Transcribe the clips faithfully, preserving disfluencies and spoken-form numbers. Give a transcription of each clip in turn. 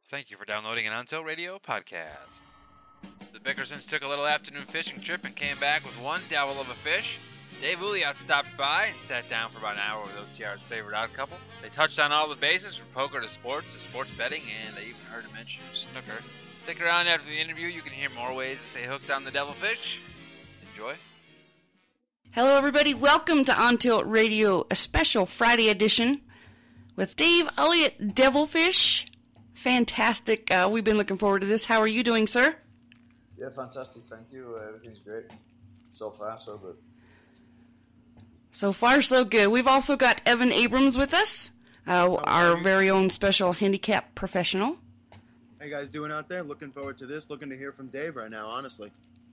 Thank you for downloading an Untilt Radio podcast. The Bickersons took a little afternoon fishing trip and came back with one devil of a fish. Dave Ouliot stopped by and sat down for about an hour with O T R's favorite odd couple. They touched on all the bases from poker to sports to sports betting, and I even heard him mention snooker. Stick around after the interview. You can hear more ways to stay hooked on the devilfish. Enjoy. Hello, everybody. Welcome to On Tilt Radio, a special Friday edition with Dave Ouliot, Devilfish. Fantastic. Uh, we've been looking forward to this. How are you doing, sir? Yeah, fantastic. Thank you. Uh, everything's great. So far, so good. So far, so good. We've also got Evan Abrams with us, uh, our very own special handicap professional. How you guys doing out there? Looking forward to this. Looking to hear from Dave right now, honestly.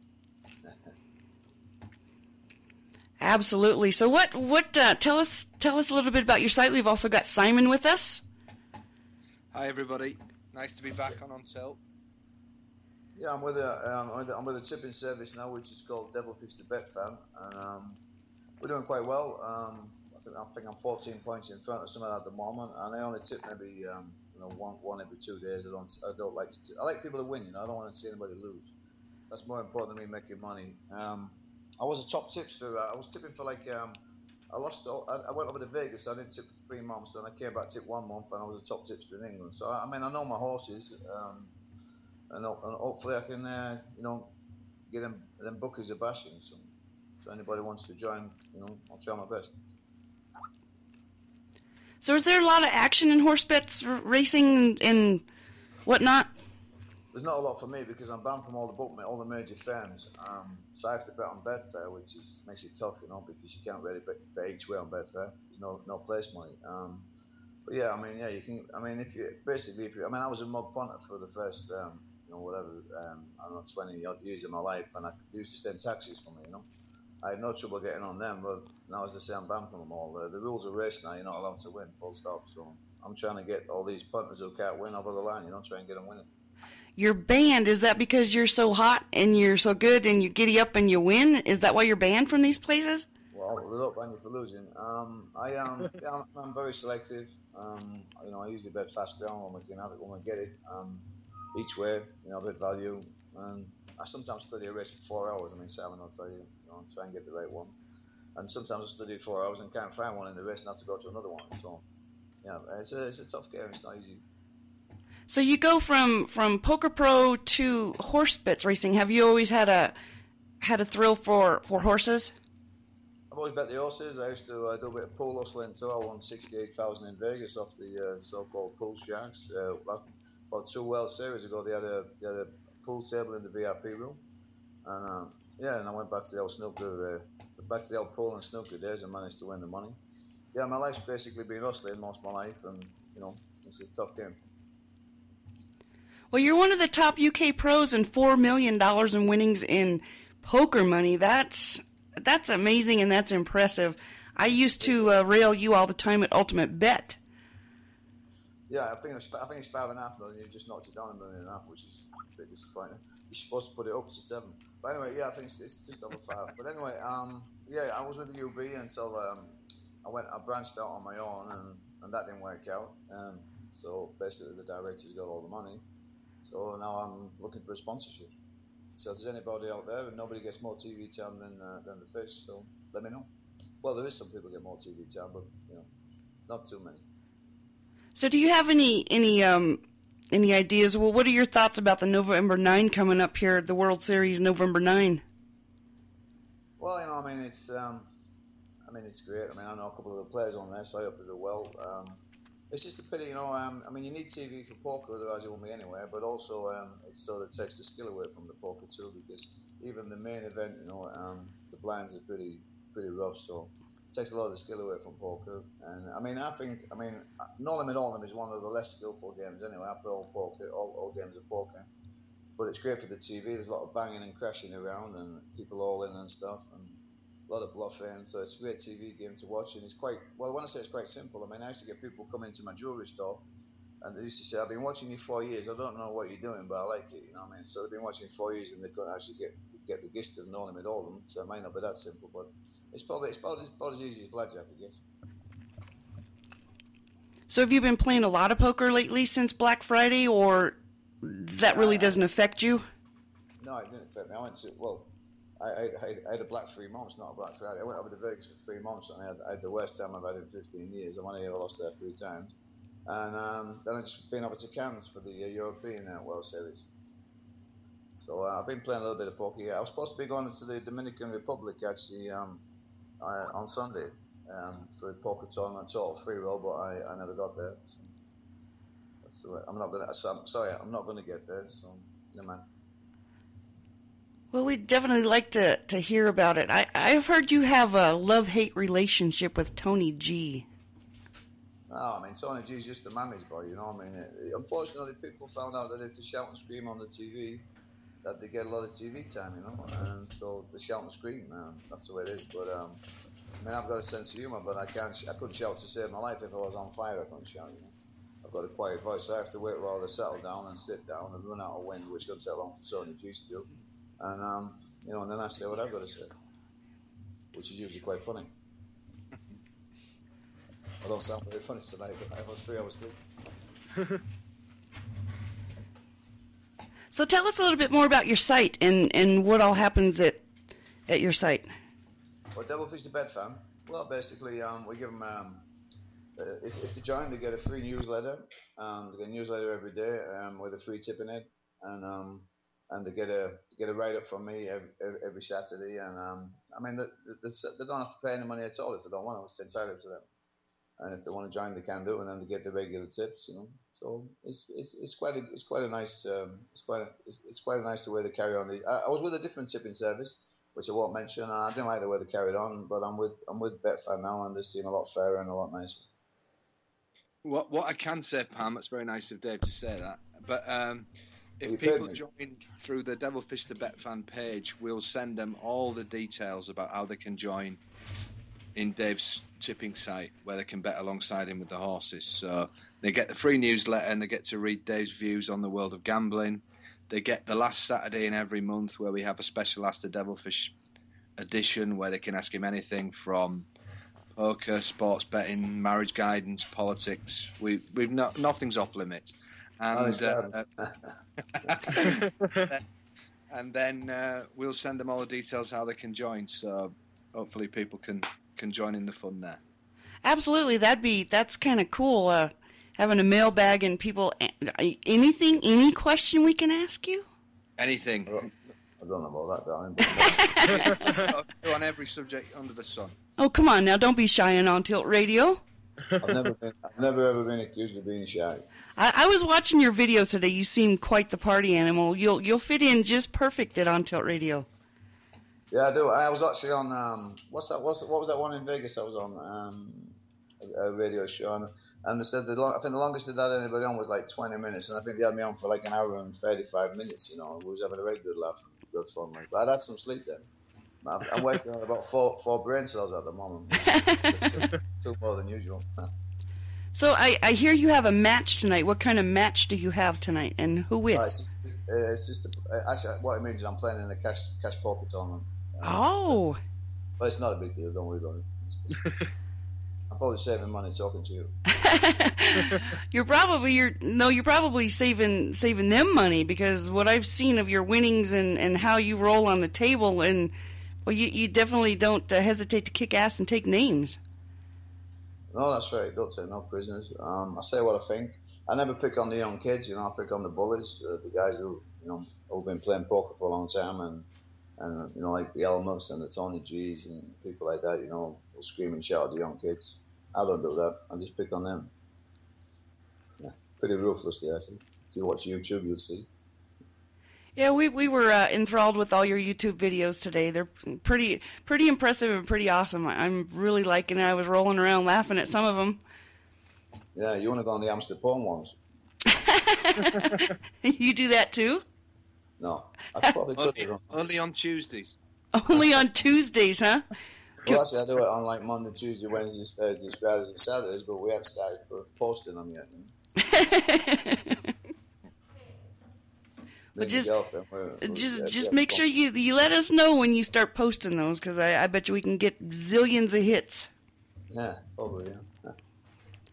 Absolutely. So what, what, uh, tell us, tell us a little bit about your site. We've also got Simon with us. Hi everybody, nice to be back on On Tilt. Yeah, I'm with a um, I'm with a, I'm with a tipping service now, which is called Devilfish the Bet Fan, and um, we're doing quite well. Um, I think I think I'm fourteen points in front of someone at the moment, and I only tip maybe um, you know one one every two days. I don't I don't like to tip. I like people to win. You know, I don't want to see anybody lose. That's more important than me making money. Um, I was a top tipster. I was tipping for like. Um, I lost. All, I, I went over to Vegas. I didn't tip for three months, and I came back tip one month, and I was a top tipster in England. So I mean, I know my horses, um, and, and hopefully I can, uh, you know, get them them bookers a bashing. So, if anybody wants to join, you know, I'll try my best. So, is there a lot of action in horse bets, r- racing, and whatnot? There's not a lot for me because I'm banned from all the book, all the major firms. Um, so I have to bet on Betfair, which is makes it tough, you know, because you can't really bet, bet each way on Betfair. There's no no place money. Um, but yeah, I mean, yeah, you can. I mean, if you basically, if you, I mean, I was a mug punter for the first, um, you know, whatever, um, I don't know, twenty odd years of my life, and I used to send taxis for me, you know. I had no trouble getting on them, but now as I say, I'm banned from them all. The, the rules of race now, you're not allowed to win, full stop. So I'm trying to get all these punters who can't win over the line, you know, try and get them winning. You're banned. Is that because you're so hot and you're so good and you giddy up and you win? Is that why you're banned from these places? Well, they don't ban you for losing. Um, I am. Yeah, I'm, I'm very selective. Um, you know, I usually bet fast ground when we can have it, when we get it. Um, each way, you know, bet value. And I sometimes study a race for four hours. I mean, Simon will tell you, you know, try and get the right one. And sometimes I study four hours and can't find one in the race and have to go to another one. So, yeah, it's a it's a tough game. It's not easy. So you go from, from poker pro to horse bets racing. Have you always had a had a thrill for, for horses? I've always bet the horses. I used to uh, do a bit of pool hustling too. I won sixty-eight thousand in Vegas off the uh, so-called pool sharks. Uh, last, about two World Series ago, they had a they had a pool table in the V I P room, and um, yeah, and I went back to the old snooker, uh, back to the old pool and snooker days, and managed to win the money. Yeah, my life's basically been hustling most of my life, and you know, it's a tough game. Well, you're one of the top U K pros and four million dollars in winnings in poker money. That's that's amazing and that's impressive. I used to uh, rail you all the time at Ultimate Bet. Yeah, I think it's, I think it's five and a half million. You just knocked it down a million and a half, which is a bit disappointing. You're supposed to put it up to seven. But anyway, yeah, I think it's, it's just over five. But anyway, um, yeah, I was with the U B until um, I went. I branched out on my own, and, and that didn't work out. Um, so basically, the directors got all the money. So now I'm looking for a sponsorship. So if there's anybody out there, and nobody gets more T V time than uh, than the fish, so let me know. Well, there is some people get more T V time, but you know, not too many. So do you have any any um any ideas? Well, what are your thoughts about the November ninth coming up here at the World Series, November ninth? Well, you know, I mean, it's um, I mean, it's great. I mean, I know a couple of the players on there, so I hope they do well. Um, It's just a pity, you know. Um, I mean, you need T V for poker, otherwise you won't be anywhere. But also, um, it sort of takes the skill away from the poker too, because even the main event, you know, um, the blinds are pretty, pretty rough. So it takes a lot of the skill away from poker. And I mean, I think, I mean, No Limit All is one of the less skillful games anyway. I play all poker, all, all games of poker. But it's great for the T V. There's a lot of banging and crashing around, and people all in and stuff. And a lot of bluffing, so it's a great T V game to watch, and it's quite, well, when I say it's quite simple, I mean, I used to get people come into my jewellery store, and they used to say, I've been watching you for years, I don't know what you're doing, but I like it, you know what I mean? So they've been watching for years, and they couldn't actually get get the gist of No Limit All of them, so it might not be that simple, but it's probably, it's about, it's about as easy as blackjack, I guess. So have you been playing a lot of poker lately since Black Friday, or that really doesn't affect you? No, it didn't affect me. I went to, well, I, I, I had a black three months, not a Black Friday. I went over to Vegas for three months, and I had, I had the worst time I've had in fifteen years. I've only ever lost there three times. And um, then I've just been over to Cannes for the uh, European uh, World Series. So uh, I've been playing a little bit of poker. Yeah, I was supposed to be going to the Dominican Republic, actually, um, uh, on Sunday um, for a poker tournament, total free roll, but I, I never got there. So that's the way. I'm not gonna. So I'm sorry, I'm not gonna get there. So never mind. Well, we'd definitely like to, to hear about it. I, I've heard you have a love-hate relationship with Tony G. Oh, I mean, Tony G's just a mammy's boy, you know. I mean, it, unfortunately, people found out that if they shout and scream on the T V, that they get a lot of T V time, you know. And so they shout and scream, man. That's the way it is. But um, I mean, I've got a sense of humor, but I can't. I couldn't shout to save my life if I was on fire. I couldn't shout, you know. I've got a quiet voice, so I have to wait while they settle down and sit down and run out of wind, which doesn't take long for Tony G to do. And um, you know, and then I say what I've got to say, which is usually quite funny. I don't sound very funny tonight, but I was three hours sleep. So tell us a little bit more about your site and, and what all happens at at your site. Well, Devilfish the Bet Fan. Well, basically, um, we give them. Um, uh, if, if they join, they get a free newsletter. Um, they get a newsletter every day um, with a free tip in it, and um, and they get a they get a write up from me every, every Saturday. And um, I mean, they, they, they don't have to pay any money at all if they don't want to. It's entirely to them. And if they want to join, they can do, and then they get the regular tips, you know. So it's it's it's quite a it's quite a nice um, it's quite a, it's, it's quite a nice way to carry on. The, I, I was with a different tipping service, which I won't mention, and I didn't like the way they carried on. But I'm with I'm with Betfair now, and they seem a lot fairer and a lot nicer. What what I can say, Pam, it's very nice of Dave to say that. But um, if You people paid me. join through the Devilfish the Bet Fan page, we'll send them all the details about how they can join in Dave's tipping site, where they can bet alongside him with the horses. So they get the free newsletter and they get to read Dave's views on the world of gambling. They get the last Saturday in every month where we have a special Ask the Devilfish edition where they can ask him anything from poker, sports betting, marriage guidance, politics. We we've not nothing's off limits. And uh, and then uh, we'll send them all the details how they can join. So hopefully people can can join in the fun there. Absolutely, that'd be that's kind of cool. Uh, having a mailbag and people, anything, any question we can ask you. Anything. I don't, I don't know about that, darling. But on every subject under the sun. Oh, come on now, don't be shy on On Tilt Radio. I've never been I've never ever been accused of being shy. I, I was watching your videos today. You seem quite the party animal. You'll you'll fit in just perfect at On Tilt Radio. Yeah, I do. I was actually on um, what's that? What's what was that one in Vegas? I was on um, a, a radio show, and, and they said the long, I think the longest they had anybody on was like twenty minutes, and I think they had me on for like an hour and thirty-five minutes. You know, we was having a very good laugh, and good fun. Like, but I'd had some sleep then. I'm, I'm working on about four four brain cells at the moment, which is two, two more than usual. So I, I hear you have a match tonight. What kind of match do you have tonight, and who with? Uh, it's just, it's, uh, it's just a, uh, actually what it means is I'm playing in a cash cash poker tournament. Um, Oh. But it's not a big deal. Don't worry about it. I'm probably saving money talking to you. You're probably you're no, you're probably saving saving them money, because what I've seen of your winnings and, and how you roll on the table, and well, you you definitely don't uh, hesitate to kick ass and take names. No, that's right. Don't take no prisoners. Um, I say what I think. I never pick on the young kids. You know, I pick on the bullies, uh, the guys who you know who've been playing poker for a long time, and and you know like the Elmos and the Tony G's and people like that. You know, who scream and shout at the young kids. I don't do that. I just pick on them. Yeah, pretty ruthlessly, I see. If you watch YouTube, you'll see. Yeah, we we were uh, enthralled with all your YouTube videos today. They're pretty pretty impressive and pretty awesome. I, I'm really liking it. I was rolling around laughing at some of them. Yeah, you want to go on the Amsterdam porn ones? You do that too? No, I probably could. Only, only on Tuesdays. Only on Tuesdays, huh? Well, actually, I do it on like Monday, Tuesday, Wednesdays, Thursdays, Fridays, and Saturdays, but we haven't started for posting them yet. But just, girlfriend, we're, we're, just, yeah, just yeah, make sure you you let us know when you start posting those, because I, I bet you we can get zillions of hits. Yeah, probably. Yeah.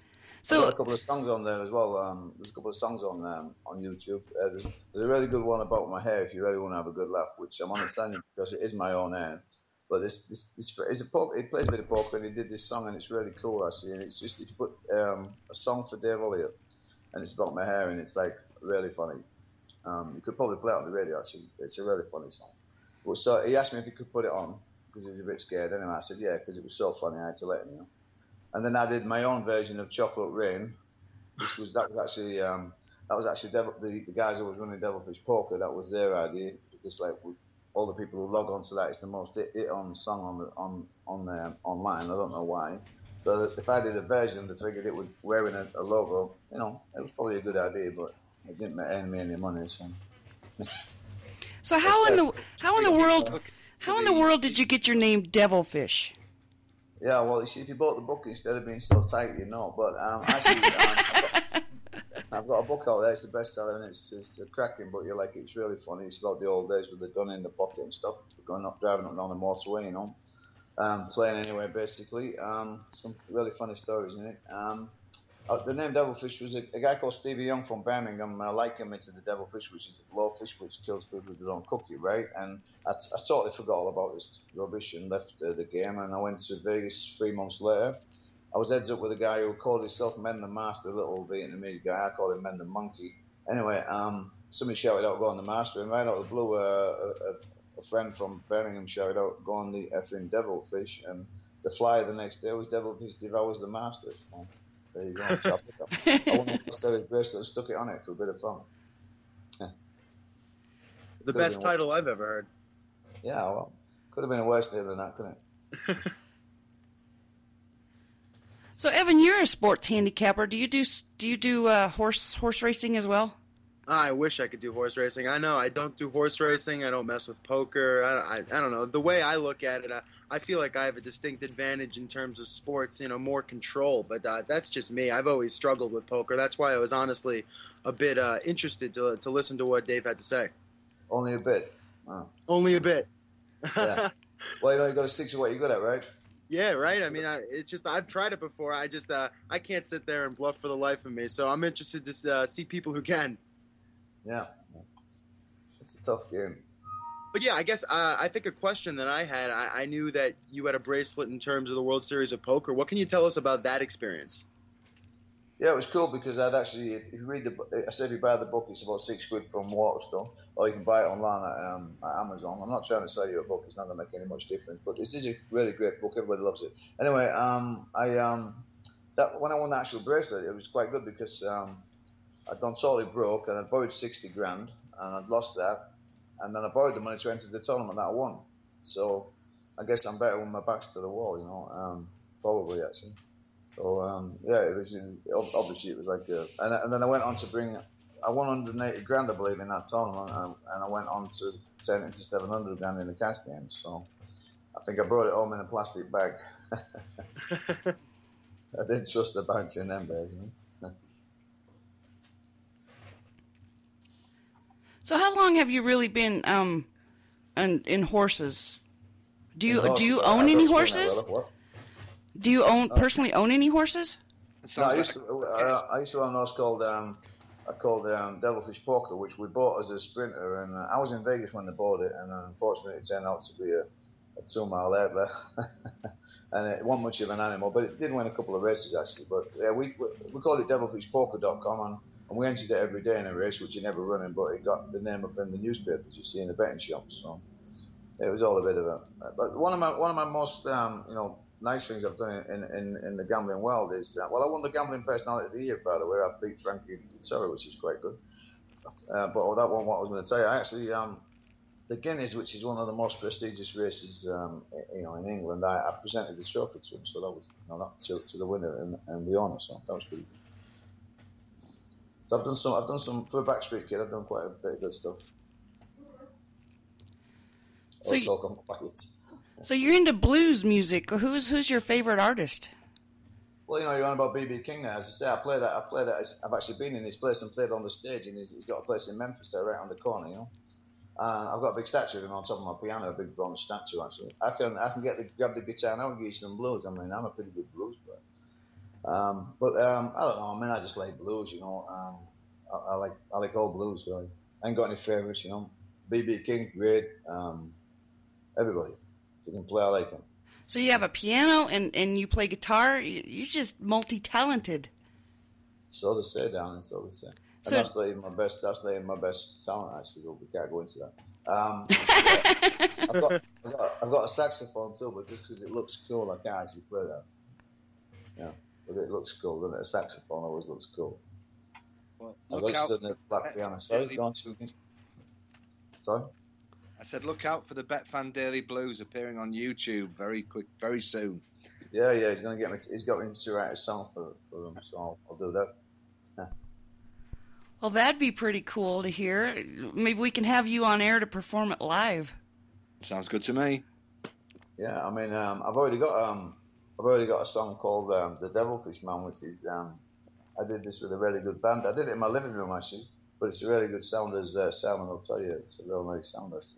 So I've got a couple of songs on there as well. Um, there's a couple of songs on um, on YouTube. Uh, there's, there's a really good one about my hair if you really want to have a good laugh, which I'm only telling you because it is my own hair. But this this, this is a poker, he plays a bit of poker and he did this song and it's really cool actually. And it's just if you put um, a song for Dave Elliott and it's about my hair and it's like really funny. Um, you could probably play it on the radio actually. It's a really funny song. But so he asked me if he could put it on because he was a bit scared. Anyway, I said yeah because it was so funny. I had to let him know. And then I did my own version of Chocolate Rain, which was that was actually um, that was actually Devil, the, the guys who was running Devilfish Poker. That was their idea because like we, all the people who log on to that, it's the most hit, hit on song on the, on on um, online. I don't know why. So if I did a version, they figured it would wearing a, a logo. You know, it was probably a good idea, but it didn't earn me any money. So. So how in the how in the world how in the world did you get your name Devilfish? Yeah, well, you see, if you bought the book instead of being so tight, you know. But um, actually, um, I've, got, I've got a book out there. It's the bestseller, and it's, it's a cracking book. You like it? It's really funny. It's about the old days with the gun in the pocket and stuff, going up, driving up and down the motorway, you know, um, playing anywhere basically. Um, some really funny stories in it. Um, uh, the name Devilfish was a, a guy called Stevie Young from Birmingham. I like him into the Devilfish, which is the blowfish which kills people who don't cook it, right? And I, I totally forgot all about this rubbish and left uh, the game. And I went to Vegas three months later. I was heads up with a guy who called himself Men the Master, a little Vietnamese guy. I called him Men the Monkey. Anyway, um, somebody shouted out, "Go on the Master," and right out of the blue, uh, a, a friend from Birmingham shouted out, "Go on the effing Devilfish," and the flyer the next day was Devilfish devours the Master. So, there you go. So I won the bracelet and stuck it on it for a bit of fun. Yeah. The Could best title I've ever heard. Yeah, well, could have been a worse name than that, couldn't it? So Evan, you're a sports handicapper. Do you do do you do uh, horse horse racing as well? I wish I could do horse racing. I know I don't do horse racing. I don't mess with poker. I, I, I don't know. The way I look at it, I, I feel like I have a distinct advantage in terms of sports, you know, more control. But uh, that's just me. I've always struggled with poker. That's why I was honestly a bit uh, interested to to listen to what Dave had to say. Only a bit. Oh. Only a bit. Yeah. Well, you know, you got to stick to what you're good at, right? Yeah, right. I mean, I, it's just I've tried it before. I just uh, I can't sit there and bluff for the life of me. So I'm interested to uh, see people who can. Yeah, it's a tough game. But yeah, I guess uh, I think a question that I had, I, I knew that you had a bracelet in terms of the World Series of Poker. What can you tell us about that experience? Yeah, it was cool because I'd actually, if, if you read the, I said if you buy the book, it's about six quid from Waterstone, or you can buy it online at, um, at Amazon. I'm not trying to sell you a book; it's not going to make any much difference. But this is a really great book. Everybody loves it. Anyway, um, I um, that when I won the actual bracelet, it was quite good because um, I'd gone totally broke and I'd borrowed sixty grand and I'd lost that, and then I borrowed the money to enter the tournament that I won. So I guess I'm better when my back's to the wall, you know, um, probably actually. So um, yeah, it was obviously it was like, a, and, and then I went on to bring, I won one hundred eighty grand I believe in that tournament, and, and I went on to turn it into seven hundred grand in the cash games. So I think I brought it home in a plastic bag. I didn't trust the banks in them days, you know? So how long have you really been um, in, in horses? Do you horses, do you I own don't any spin horses? that well, what? Do you own personally own any horses? No, I used to. Uh, I used to run a horse called um, I called um, Devilfish Poker, which we bought as a sprinter, and uh, I was in Vegas when they bought it, and uh, unfortunately it turned out to be a, a two-mile outlet, and it wasn't much of an animal, but it did win a couple of races actually. But yeah, we we, we called it devilfish poker dot com, and, and we entered it every day in a race, which you never running, but it got the name up in the newspapers you see in the betting shops. So it was all a bit of a. But one of my one of my most um, you know. nice things I've done in, in, in the gambling world is, uh, well, I won the Gambling Personality of the Year, by the way. I beat Frankie Tissera, which is quite good. Uh, but oh, that wasn't what I was going to say. I actually, um, the Guineas, which is one of the most prestigious races, um, you know, in England, I, I presented the trophy to him, so that was, you know, that to, to the winner and, and the honour, so that was pretty good. So I've done some, I've done some, for a backstreet kid, I've done quite a bit of good stuff. So also you- gone quiet. So you're into blues music. Who's who's your favorite artist? Well, you know, you're on about B B King now. As I say, I played at, I played at, I've actually been in his place and played on the stage, and he's, he's got a place in Memphis there, right on the corner, you know. Uh, I've got a big statue of him on top of my piano, a big bronze statue, actually. I can I can get the, grab the guitar now and give you some blues. I mean, I'm a pretty good blues player. Um, but um, I don't know. I mean, I just like blues, you know. Um, I, I like I like all blues, really. I ain't got any favorites, you know. B B King, great. Um, everybody, if they can play, I like them. So you have a piano and, and you play guitar. You- You're just multi-talented. So they say, down, so they say. And So- that's not even my best. That's not even my best talent, actually. But we can't go into that. Um, I've, got, I've, got, I've got a saxophone too, but just because it looks cool, I can't actually play that. Yeah, but it looks cool, doesn't it? A saxophone always looks cool. Well, I've look got out. it in the black piano. Sorry, go on. Sorry. I said, look out for the Betfan Daily Blues appearing on YouTube very quick, very soon. Yeah, yeah, he's gonna get me. He's got me to write a song for for them, so I'll, I'll do that. Well, that'd be pretty cool to hear. Maybe we can have you on air to perform it live. Sounds good to me. Yeah, I mean, um, I've already got um, I've already got a song called um, "The Devilfish Man," which is um, I did this with a really good band. I did it in my living room actually, but it's a really good sound, as uh, Salmon will tell you. It's a real nice sound, actually.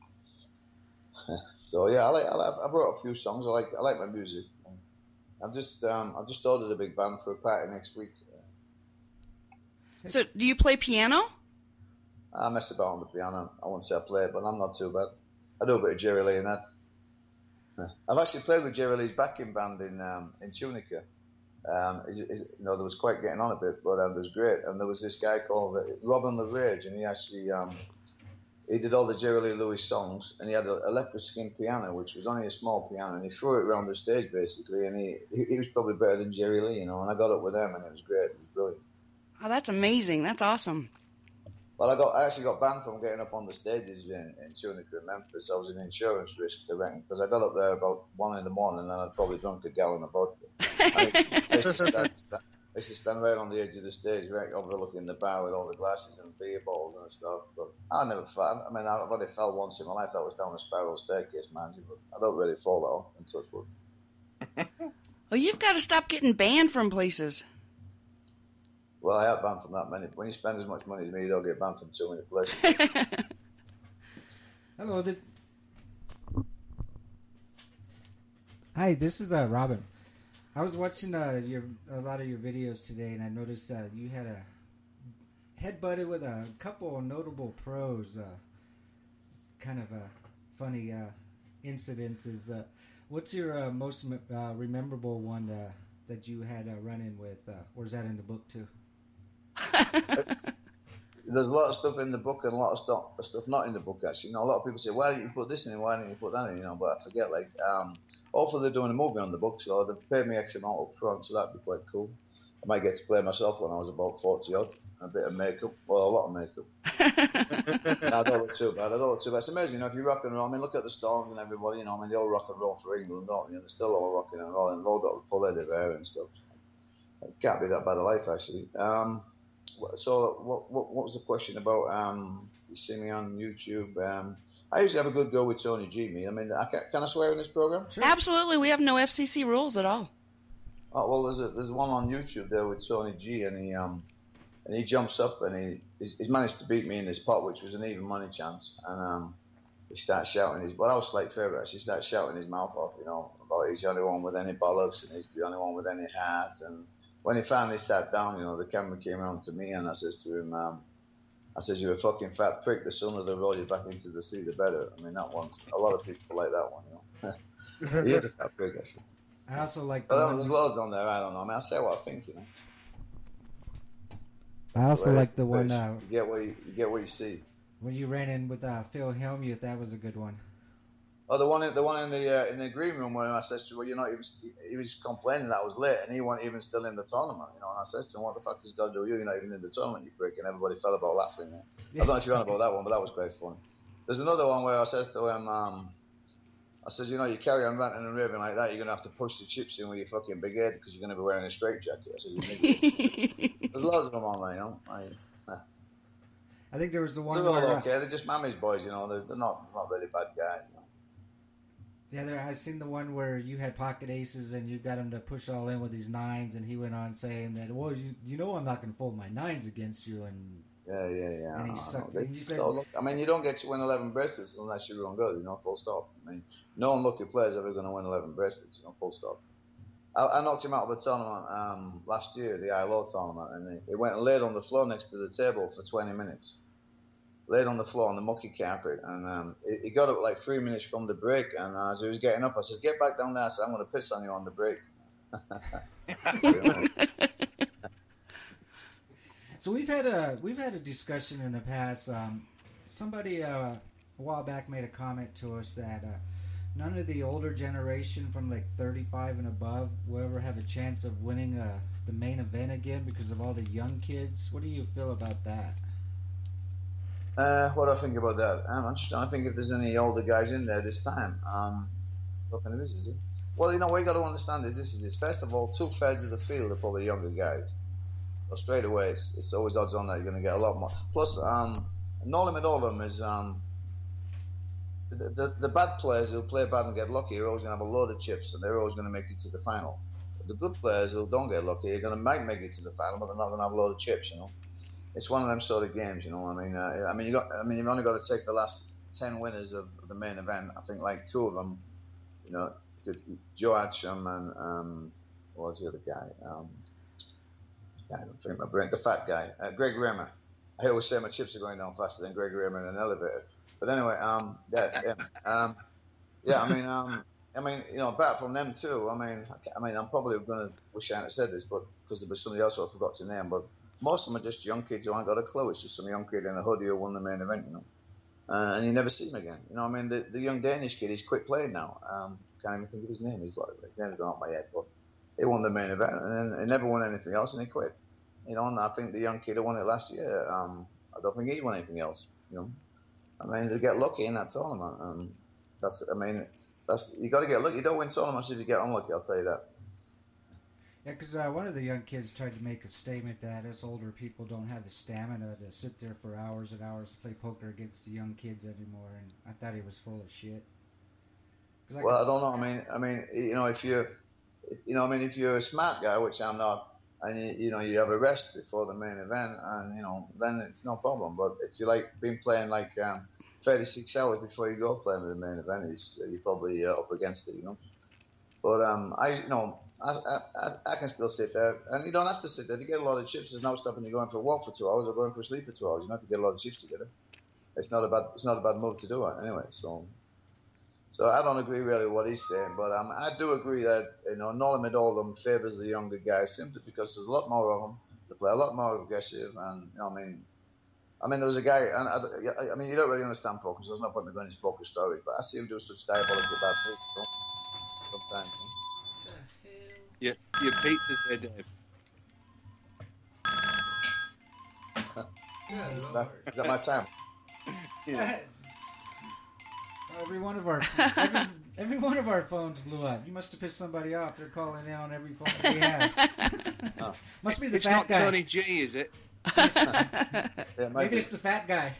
So yeah, I like, I like. I've wrote a few songs. I like. I like my music. I've just um, I've just ordered a big band for a party next week. So do you play piano? I mess about on the piano. I won't say I play it, but I'm not too bad. I do a bit of Jerry Lee and that. I've actually played with Jerry Lee's backing band in um, in Tunica. Um, is, is, you know, there was quite getting on a bit, but um, it was great. And there was this guy called uh, Robin LaRage, and he actually um, he did all the Jerry Lee Lewis songs, and he had a, a leopard skin piano, which was only a small piano, and he threw it around the stage basically, and he, he he was probably better than Jerry Lee, you know. And I got up with them, and it was great. It was brilliant. Oh, that's amazing. That's awesome. Well, I got I actually got banned from getting up on the stages in, in Tunica and Memphis. I was an insurance risk, I reckon, because I got up there about one in the morning and I'd probably drunk a gallon of vodka. I used to stand, stand, I used to stand right on the edge of the stage, right overlooking the bar with all the glasses and beer bottles and stuff. But I never fell. I mean, I've only fell once in my life. That was down a spiral staircase, man. But I don't really fall off, in touch wood. Well, you've got to stop getting banned from places. Well, I have banned from that many. When you spend as much money as me, you don't get banned from too many places. Hello. This... Hi, this is uh, Robin. I was watching uh, your a lot of your videos today, and I noticed uh, you had a headbutted with a couple of notable pros. Uh, kind of a funny uh, incidences. Uh, what's your uh, most uh, rememberable one uh, that you had a run-in with, uh, or is that in the book too? There's a lot of stuff in the book and a lot of stuff, stuff not in the book, actually. You know, a lot of people say, why didn't you put this in? Why didn't you put that in? You know, but I forget, like, um, hopefully they're doing a movie on the book, so they've paid me X amount up front, so that'd be quite cool. I might get to play myself when I was about forty odd. A bit of makeup, well, a lot of makeup. No, I don't look too bad. I don't look too bad. It's amazing, you know, if you rock and roll. I mean, look at the Stones and everybody, you know, I mean, they all rock and roll for England, don't they? They're still all rocking and rolling. They've all got full head of hair and stuff. It can't be that bad a life, actually. Um, so, what, what, what was the question about? Um, you see me on YouTube. Um, I usually have a good go with Tony G. Me, I mean, I can, can I swear in this program? Sure. Absolutely. We have no F C C rules at all. Oh well, there's a, there's one on YouTube there with Tony G, and he um and he jumps up and he he's, he's managed to beat me in this pot, which was an even money chance, and um he starts shouting his well, I was like favourite. He starts shouting his mouth off, you know, about he's the only one with any bollocks and he's the only one with any heart. And when he finally sat down, you know, the camera came around to me and I says to him, um, I says, you're a fucking fat prick. The sooner they roll you back into the sea, the better. I mean, that one's a lot of people like that one, you know. He is a fat prick, actually. I also like the But one, there's loads on there. I don't know. I mean, I say what I think, you know. I also So, like the uh, one uh, you get what you, you get what you see. when you ran in with uh, Phil Hellmuth. That was a good one. Oh, the one, in, the one in the uh, in the green room where I said to him, well, you're not even. He was complaining that I was late, and he wasn't even still in the tournament. You know, and I said to him, what the fuck has God do you? You're not even in the tournament, you freak! And everybody fell about laughing. Yeah. I don't know if you're on about that one, but that was quite fun. There's another one where I says to him, um, I says, you know, you carry on ranting and raving like that, you're gonna have to push the chips in with your fucking big head because you're gonna be wearing a straight jacket. I says, you nigga. There's loads of them on there, you know. I, I think there was the one they're all where, uh, okay. They're just mammy's boys, you know. They're, they're not not really bad guys. You know? yeah, there, I seen the one where you had pocket aces and you got him to push all in with these nines, and he went on saying that, well, you you know I'm not gonna fold my nines against you, and Yeah, yeah, yeah. And he I know, I sucked- know. and you said- So, look, I mean, you don't get to win eleven bracelets unless you're real good, you know, full stop. I mean, no unlucky player's ever going to win eleven bracelets, you know, full stop. I, I knocked him out of a tournament um, last year, the I L O tournament, and he, he went and laid on the floor next to the table for twenty minutes. Laid on the floor on the mucky carpet, and um, he, he got up like three minutes from the break, and uh, as he was getting up, I said, "Get back down there." I said, "I'm going to piss on you on the break." So we've had a we've had a discussion in the past. Um, somebody uh, a while back made a comment to us that uh, none of the older generation from like thirty-five and above will ever have a chance of winning uh, the main event again because of all the young kids. What do you feel about that? Uh, what do I think about that? Um, I'm just trying to think if there's any older guys in there this time. Um, what kind of is it? Well, you know, what you got to understand is this is this. First of all, two thirds of the field are probably younger guys. So straight away, it's, it's always odds on that you're going to get a lot more. Plus, um, no limit all of them is um, the, the the bad players who play bad and get lucky are always going to have a load of chips, and they're always going to make it to the final. But the good players who don't get lucky are going to might make it to the final, but they're not going to have a load of chips, you know. It's one of them sort of games, you know. I mean, uh, I mean, you got. I mean, you've only got to take the last ten winners of the main event. I think like two of them, you know, Joe Adsham and um, what was the other guy? Um, I don't think my brain. The fat guy, uh, Greg Raymer. I always say my chips are going down faster than Greg Raymer in an elevator. But anyway, um, yeah, yeah, um, yeah. I mean, um, I mean, you know, apart from them too. I mean, I mean, I'm probably going to wish I hadn't said this, but because there was somebody else who I forgot to name, but. Most of them are just young kids who haven't got a clue. It's just some young kid in a hoodie who won the main event, you know. Uh, and you never see him again. You know, I mean, the, the young Danish kid, he's quit playing now. Um, can't even think of his name. He's like, his name's gone off my head, but he won the main event and then he never won anything else and he quit. You know, and I think the young kid who won it last year, um, I don't think he's won anything else. You know, I mean, they get lucky in that tournament. And that's, I mean, that's you got to get lucky. You don't win tournaments if you get unlucky. I'll tell you that. Yeah, because uh, one of the young kids tried to make a statement that us older people don't have the stamina to sit there for hours and hours to play poker against the young kids anymore, and I thought he was full of shit. I well, I don't know. I mean, I mean, you know, if you're, you know, I mean, if you're a smart guy, which I'm not, and you, you know, you have a rest before the main event, and you know, then it's no problem. But if you like been playing like um, thirty-six hours before you go playing the main event, it's, you're probably uh, up against it, you know. But um, I, you know. I, I, I can still sit there, and you don't have to sit there. To get a lot of chips, there's no stopping you going for a walk for two hours or going for a sleep for two hours. You don't have to get a lot of chips together. It's not a bad, it's not a bad move to do it anyway. So, so I don't agree really with what he's saying, but um, I do agree that you know Nolan Oldham favours the younger guys simply because there's a lot more of them. They play a lot more aggressive, and you know, I mean, I mean, there was a guy, and I, I mean, you don't really understand poker, so there's no point in going into poker stories, but I see him do such diabolically bad moves, you know, sometimes. You know? Your, your pizza's there, Dave. is, that, is that my time? Yeah. Every one of our every, every one of our phones blew up. You must have pissed somebody off. They're calling in on every phone we have. Oh. Must be the It's fat not guy. Tony G, is it? Yeah, it might Maybe be. it's the fat guy.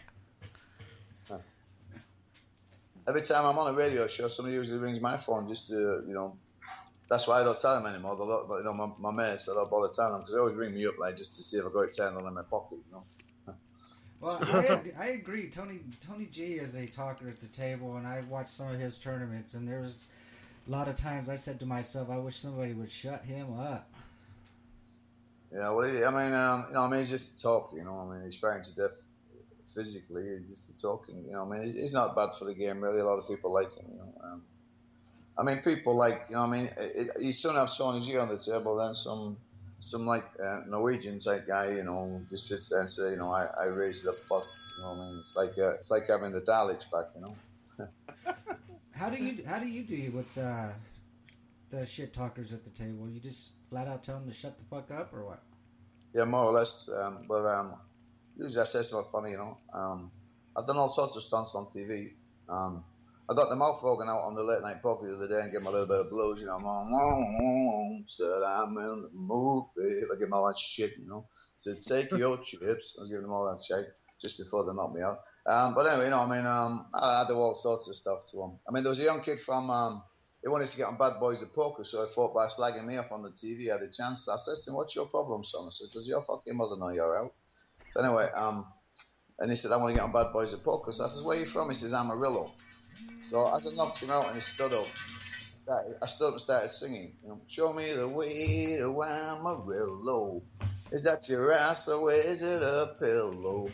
Every time I'm on a radio show, somebody usually rings my phone just to, you know, that's why I don't tell them anymore. But, but you know, my, my mates, I don't bother telling them because they always ring me up like just to see if I got it turned on in my pocket, you know. Well, I, I agree. Tony Tony G is a talker at the table, and I've watched some of his tournaments, and there's a lot of times I said to myself, I wish somebody would shut him up. Yeah, well, he, I mean, um, you know, I mean, he's just a talk, you know. I mean, he's frightened to death physically. He's just a talking, you know. I mean, he's, he's not bad for the game, really. A lot of people like him, you know. Um, I mean, people like, you know, I mean, it, it, you soon have Tony G on the table, then some, some like uh, Norwegian type guy, you know, just sits there and say, you know, I, I raised the pot, you know what I mean? It's like, uh, it's like having the Daleks back, you know. How do you how do you deal with uh, the shit talkers at the table? You just flat out tell them to shut the fuck up, or what? Yeah, more or less. Um, but um, usually I say something funny, you know. Um, I've done all sorts of stunts on T V. Um, I got the mouth organ out on the late night poker the other day and gave him a little bit of blues, you know. I'm said I'm in the mood, babe. I give him all that shit, you know. Said take your chips. I was giving him all that shit just before they knocked me out. Um, but anyway, you know, I mean, um, I, I do all sorts of stuff to him. I mean, there was a young kid from, um, he wanted to get on Bad Boys of Poker, so he fought by slagging me off on the T V. I had a chance. I said to him, what's your problem, son? I said, does your fucking mother know you're out? So anyway, um, and he said, I want to get on Bad Boys of Poker. So I said, where are you from? He says, Amarillo. So as I knocked him out and he stood up, started, I stood up and started singing. You know, show me the way to Amarillo. Is that your ass or is it a pillow?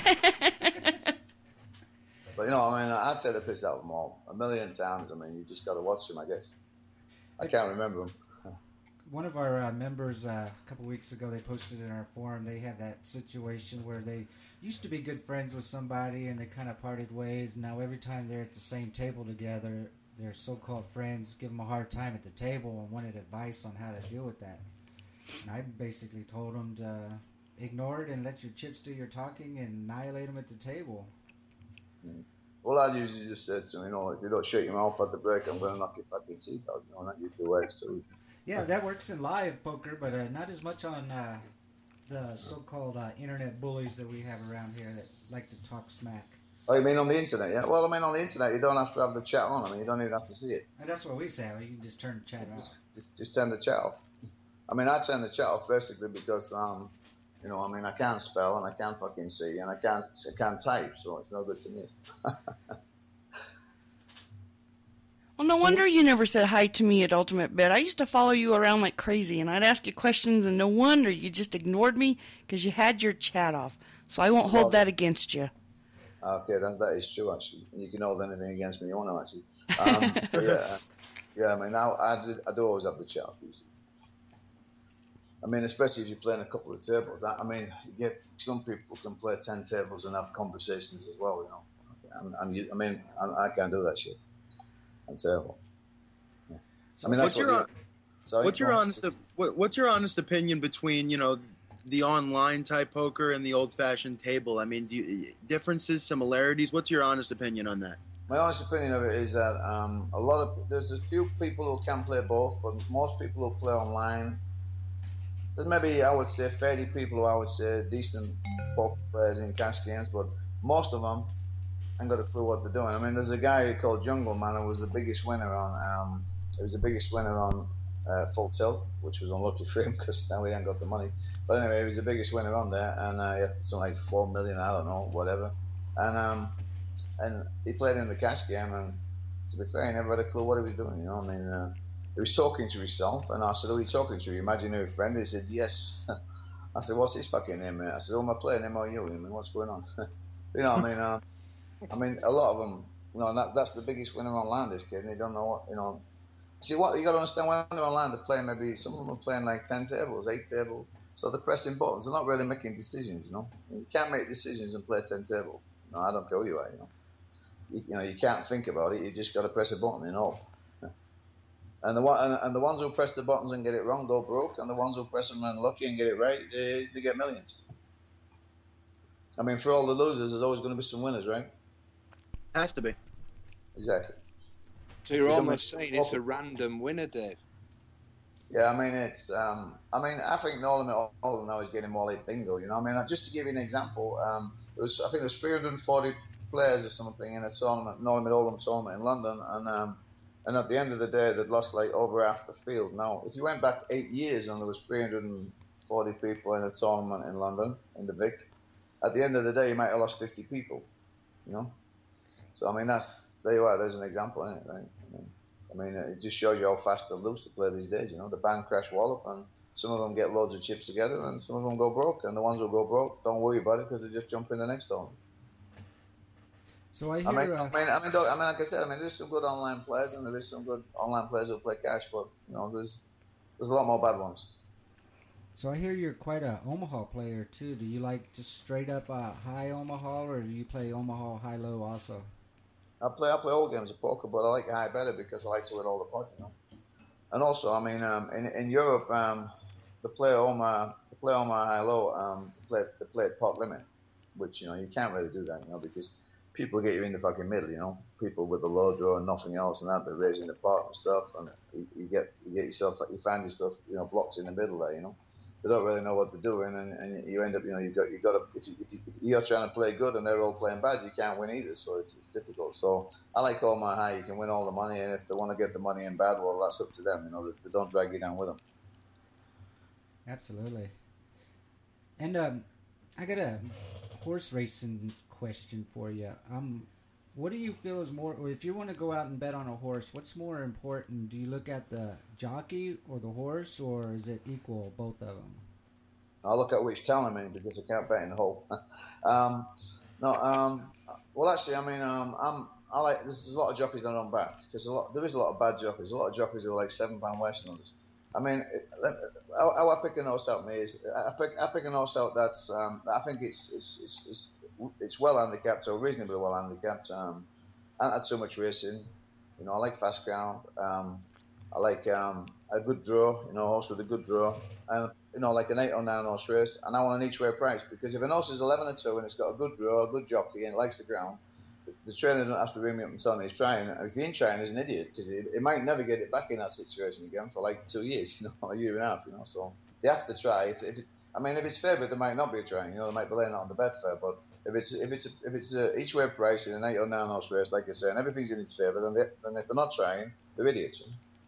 But, you know, I mean, I'd say the piss out of them all a million times. I mean, you just got to watch them, I guess. I can't remember them. One of our uh, members uh, a couple weeks ago, they posted in our forum, they had that situation where they used to be good friends with somebody and they kind of parted ways. Now every time they're at the same table together, their so-called friends give them a hard time at the table and wanted advice on how to deal with that. And I basically told them to ignore it and let your chips do your talking and annihilate them at the table. Mm. Well, I usually just said to them, you know, if you don't shut your mouth at the break, I'm going to knock your fucking teeth out. You know, that usually works too. Yeah, that works in live poker, but uh, not as much on uh, the so-called uh, internet bullies that we have around here that like to talk smack. Oh, you mean on the internet, yeah? Well, I mean on the internet, you don't have to have the chat on. I mean, you don't even have to see it. And that's what we say. Well, you can just turn the chat off. Just, just, just turn the chat off. I mean, I turn the chat off basically because, um, you know, I mean, I can't spell and I can't fucking see and I can't, I can't type, so it's no good to me. Well, no wonder you never said hi to me at Ultimate Bet. I used to follow you around like crazy, and I'd ask you questions, and no wonder you just ignored me because you had your chat off. So I won't hold that against you. Okay, that, that is true, actually. You can hold anything against me you want to, actually. Um, but yeah, uh, yeah, I mean, now I, did, I do always have the chat off, usually. I mean, especially if you're playing a couple of tables. I, I mean, you get some people can play ten tables and have conversations as well, you know. I'm, I'm, I mean, I'm, I can't do that shit. I'm terrible. Yeah. I mean, that's what's your, what sorry, what's your honest what, what's your honest opinion between, you know, the online type poker and the old fashioned table? I mean, do you, differences, similarities? What's your honest opinion on that? My honest opinion of it is that um, a lot of there's a few people who can play both, but most people who play online. There's maybe I would say thirty people who I would say decent poker players in cash games, but most of them ain't got a clue what they're doing. I mean, there's a guy called Jungle Man who was the biggest winner on. Um, he was the biggest winner on uh, Full Tilt, which was unlucky for him because now he ain't got the money. But anyway, he was the biggest winner on there, and uh, he had something like four million, I don't know, whatever. And um, and he played in the cash game, and to be fair, he never had a clue what he was doing. You know, I mean, uh, he was talking to himself, and I said, "Who are you talking to? Your imaginary friend?" He said, "Yes." I said, "What's his fucking name, mate?" I said, "Oh, I'm playing M O U. I mean, what's going on?" You know, I mean. Uh, I mean, a lot of them, you know, that, that's the biggest winner online, this kid, and they don't know what, you know. See, what you got to understand, when they're online, they're playing maybe, some of them are playing like ten tables, eight tables, so they're pressing buttons. They're not really making decisions, you know. You can't make decisions and play ten tables. No, I don't care who you are, you know. You, you know, you can't think about it, you just got to press a button and hope. And the, one, and, and the ones who press the buttons and get it wrong go broke, and the ones who press them and lucky and get it right, they, they get millions. I mean, for all the losers, there's always going to be some winners, right? Has to be. Exactly. So you're You almost don't- saying it's a random winner, Dave. Yeah, I mean, it's, um, I mean, I think Nolan Alden now is getting more like bingo, you know. I mean, just to give you an example, um, it was, I think there was three hundred forty players or something in a tournament, Nolan Alden tournament in London, and um, and at the end of the day, they'd lost like over half the field. Now, if you went back eight years and there was three hundred forty people in a tournament in London, in the Vic, at the end of the day, you might have lost fifty people, you know. So, I mean, that's, there you are, there's an example, isn't it, right? I mean, I mean, it just shows you how fast and loose to play these days, you know. The band crash wallop, and some of them get loads of chips together, and some of them go broke, and the ones who go broke, don't worry about it, because they just jump in the next tournament. So I hear... I mean, uh, I mean, I mean, don't, I mean, like I said, I mean, there's some good online players, and there's some good online players who play cash, but, you know, there's there's a lot more bad ones. So I hear you're quite a Omaha player, too. Do you like just straight up uh, high Omaha, or do you play Omaha high-low also? I play I play all games of poker, but I like high better because I like to win all the pots, you know. And also, I mean, um, in in Europe, um, the play Omaha, the play Omaha high low, um, the play the play at pot limit, which you know you can't really do that, you know, because people get you in the fucking middle, you know. People with the low draw and nothing else, and that they're raising the pot and stuff, and you, you get you get yourself you find yourself you know blocked in the middle there, you know. They don't really know what they're doing, and, and you end up, you know, you got you got to if, you, if, you, if you're trying to play good and they're all playing bad, you can't win either. So it's, it's difficult. So I like Omaha high. You can win all the money, and if they want to get the money in bad, well, that's up to them. You know, they, they don't drag you down with them. Absolutely. And um, I got a horse racing question for you. I'm what do you feel is more, or if you want to go out and bet on a horse, what's more important? Do you look at the jockey or the horse, or is it equal, both of them? I'll look at which town I'm in because I can't bet in the whole. um, no, um, well, actually, I mean, um, I'm, I like. There's a lot of jockeys that I don't back because a lot. There is a lot of bad jockeys. There's a lot of jockeys who are like seven pound Westerners. I mean, how, how I pick a horse out, me is I pick I pick a horse out that's um, I think it's it's, it's it's it's well handicapped or reasonably well handicapped. Um, I haven't had so much racing. You know, I like fast ground. Um, I like um, a good draw. You know, a horse with a good draw, and you know, like an eight or nine horse race. And I want an each way price because if an horse is eleven or two and it's got a good draw, a good jockey, and it likes the ground, the, the trainer doesn't have to ring me up and tell me he's trying. If he ain't trying, he's an idiot because he, he might never get it back in that situation again for like two years, you know, a year and a half, you know. So they have to try. If, if it, I mean, if it's favourite, there might not be a trying. You know, they might be laying it on the Betfair, but if it's if it's if it's a each way price in an eight or nine horse race, like I say, and everything's in its favour, then they, then if they're not trying, they're idiots.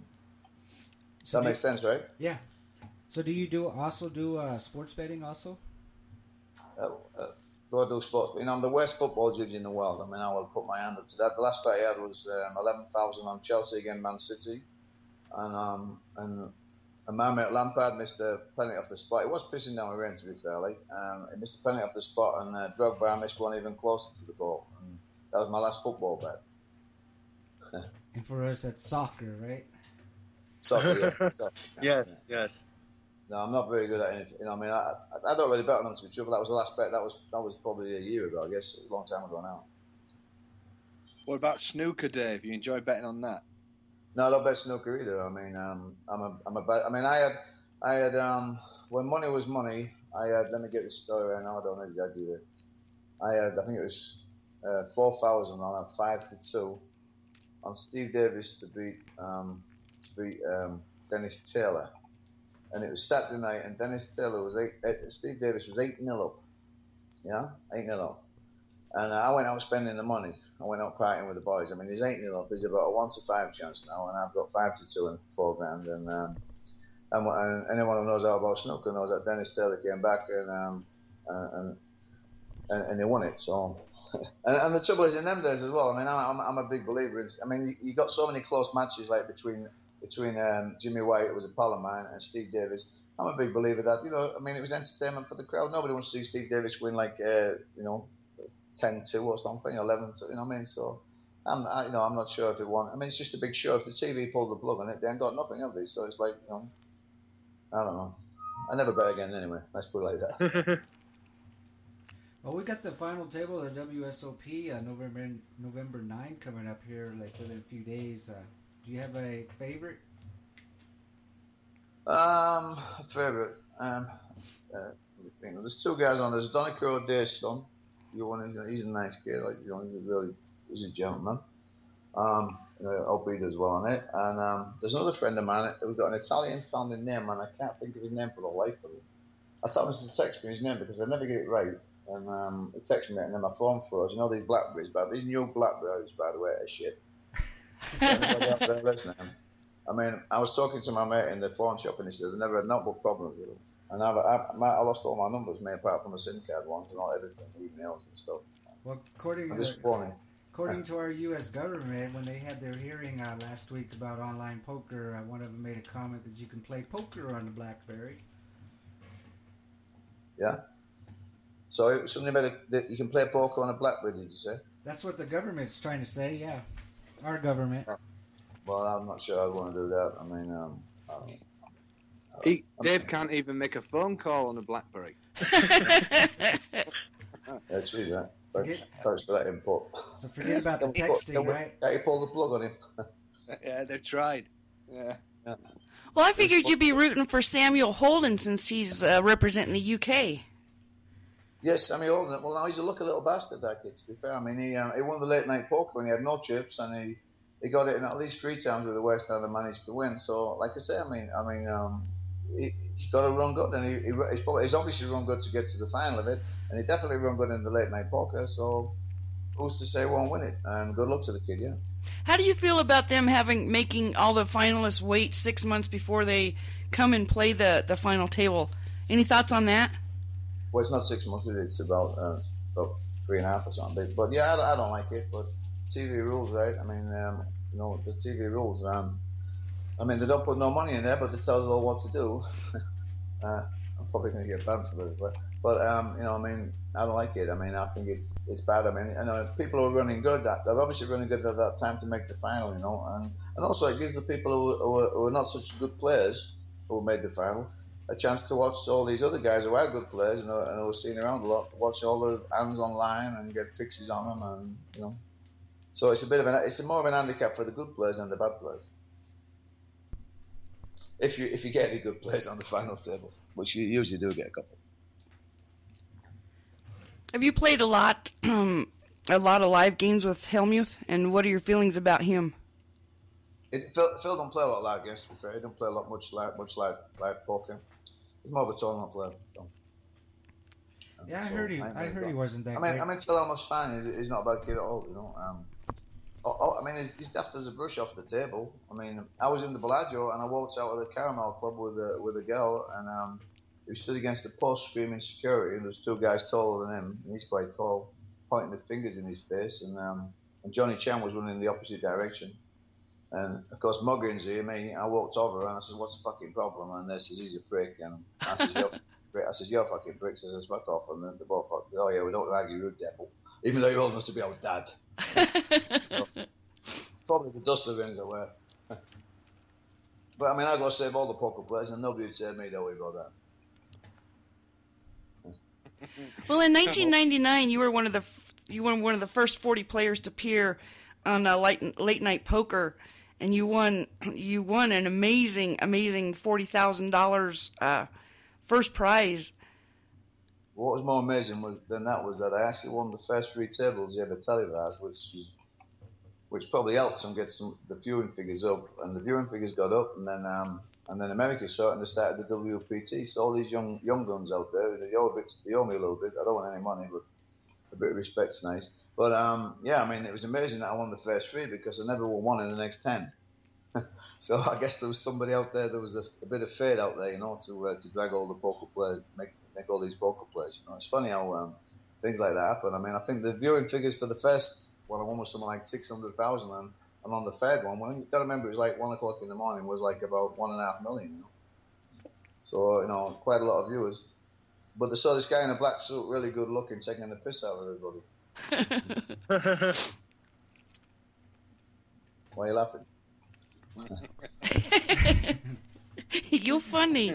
So that do, makes sense, right? Yeah. So do you do also do uh, sports betting also? Uh, uh, do I do sports? You know, I'm the worst football judge in the world. I mean, I will put my hand up to that. The last bet I had was um, eleven thousand on Chelsea against Man City, and um and. And my mate Lampard missed a penalty off the spot. It was pissing down with rain, to be fair. Like, um, he missed a penalty off the spot, and uh, Drogba missed one even closer to the goal. And that was my last football bet. And for us, that's soccer, right? Soccer, yeah. Soccer, yeah. Yes, yeah. yes. No, I'm not very good at anything. You know, I mean, I, I don't really bet on them to be true, but that was the last bet. That was that was probably a year ago, I guess. It was a long time ago now. What about snooker, Dave? You enjoy betting on that? No, I don't bet snooker either. I mean, um, I'm a, I'm a bet. I mean, I had, I had, um, when money was money, I had. Let me get the story right now. I don't know exactly it. I had, I think it was uh, four thousand on a five to two on Steve Davis to beat, um, to beat um, Dennis Taylor, and it was Saturday night, and Dennis Taylor was eight. eight Steve Davis was eight nil up. Yeah, eight nil up. And uh, I went out spending the money. I went out partying with the boys. I mean, he's eight nil up. He's about a one to five chance now, and I've got five to two and four grand. And um, and, and anyone who knows all about snooker knows that Dennis Taylor came back and um, and, and and he won it. So, and, and the trouble is in them days as well. I mean, I'm I'm a big believer in. I mean, you, you got so many close matches like between between um, Jimmy White, who was a pal of mine, and Steve Davis. I'm a big believer that you know. I mean, it was entertainment for the crowd. Nobody wants to see Steve Davis win like uh, you know. ten two or something, eleven two, you know what I mean? So, I'm, I, you know, I'm not sure if it won. I mean, it's just a big show. If the T V pulled the plug on it, they ain't got nothing of these. So it's like, you know, I don't know. I never bet again anyway. Let's put it like that. Well, we got the final table of the W S O P uh, November November ninth coming up here, like within a few days. Uh, do you have a favorite? Um, favorite. Um, uh, there's two guys on. There's Donegal Dave's son. You want to, he's a nice kid, like you know, he's a really, he's a gentleman. Um, you know, I hope he does well on it. And um, there's another friend of mine who's got an Italian-sounding name, and I can't think of his name for the life of me. I told him to text me his name because I never get it right. And um, he texted me, and then my phone froze. You know these Blackberries, but these new Blackberries, by the way, are shit. Anybody out there listening? I mean, I was talking to my mate in the phone shop, and he said, "I never had no problems with them." And I've, I, my, I lost all my numbers, mate, apart from the SIM card ones and all everything, emails and stuff. Well, according I'm to disappointed. according to our U S government, when they had their hearing uh, last week about online poker, uh, one of them made a comment that you can play poker on the BlackBerry. Yeah. So something about it, that you can play poker on a BlackBerry, did you say? That's what the government's trying to say. Yeah, our government. Well, I'm not sure I'd want to do that. I mean, um, I don't know. He, Dave can't even make a phone call on a BlackBerry. Yeah, true that. Thanks, Forget- thanks for that input. So forget about the Can we- texting, can we- right? Can you pull the plug on him? Yeah, they've tried. Yeah. Well, I figured you'd be rooting for Samuel Holden since he's uh, representing the U K. Yes, I mean, Holden, well, now he's a lucky little bastard, that kid, to be fair. I mean, he um, he won the late night poker when he had no chips, and he, he got it in at least three times with the West Ham and managed to win. So, like I say, I mean, I mean, um, he, he's got to run good, and he, he, he's, probably, he's obviously run good to get to the final of it, and he definitely run good in the late night poker. So, who's to say he won't win it? And good luck to the kid, yeah. How do you feel about them having making all the finalists wait six months before they come and play the, the final table? Any thoughts on that? Well, it's not six months, is it? It's about, uh, about three and a half or something. But, but yeah, I, I don't like it. But T V rules, right? I mean, um, you know, the T V rules. Um, I mean, they don't put no money in there, but they tell us all what to do. uh, I'm probably going to get banned for this, but but um, you know, I mean, I don't like it. I mean, I think it's it's bad. I mean, I know people who are running good. That they're obviously running good at that time to make the final, you know, and and also it gives the people who, who, are, who are not such good players who made the final a chance to watch all these other guys who are good players and are, and who are seen around a lot. Watch all the hands online and get fixes on them, and you know, so it's a bit of an it's more of an handicap for the good players than the bad players. If you if you get any good players on the final table, which you usually do get a couple. Have you played a lot, um, a lot of live games with Hellmuth, and what are your feelings about him? It, Phil, Phil don't play a lot of live games. To be fair, he don't play a lot much live much live live poker. He's more of a tournament player. So. Yeah, I so heard he. I, I heard he wasn't that. I mean, great. I mean, Phil Hellmuth's fine. He's, he's not a bad kid at all. You know. Um, oh, oh, I mean, he's, he's daft as a brush off the table. I mean, I was in the Bellagio and I walked out of the Caramel Club with a with a girl, and um, he stood against the post screaming security, and there's two guys taller than him, and he's quite tall, pointing their fingers in his face, and um, and Johnny Chan was running in the opposite direction. And of course, Muggins here, me, I walked over and I said, "What's the fucking problem?" And they says, "He's a prick." And I says, "You're a prick." I says, "You're a fucking prick." I says, "Fuck off." And then they both, fuck, "Oh yeah, we don't argue, you devil." Even though you're old enough to be our dad. So, probably the dust of wins away. But I mean, I got to save all the poker players, and nobody would save me. Don't worry about that. Well, in nineteen ninety-nine, you were one of the f- you were one of the first forty players to appear on uh, late late night poker, and you won you won an amazing amazing forty thousand dollars uh, first prize. What was more amazing was than that was that I actually won the first three tables he ever televised, which was, which probably helped him get some the viewing figures up, and the viewing figures got up, and then um, and then America saw it and they started the W P T. So all these young young guns out there, they owe, a bit, they owe me a little bit. I don't want any money, but a bit of respect's nice. But um, yeah, I mean, it was amazing that I won the first three because I never won one in the next ten. So I guess there was somebody out there, there was a, a bit of fade out there, you know, to uh, to drag all the poker players, make make all these poker players. You know, it's funny how um, things like that happen. I mean, I think the viewing figures for the first one I won was something like six hundred thousand, and, and on the third one, well, you got to remember it was like one o'clock in the morning, was like about one and a half million. You know, so you know, quite a lot of viewers. But they saw this guy in a black suit, really good looking, taking the piss out of everybody. Why are you laughing? You're funny.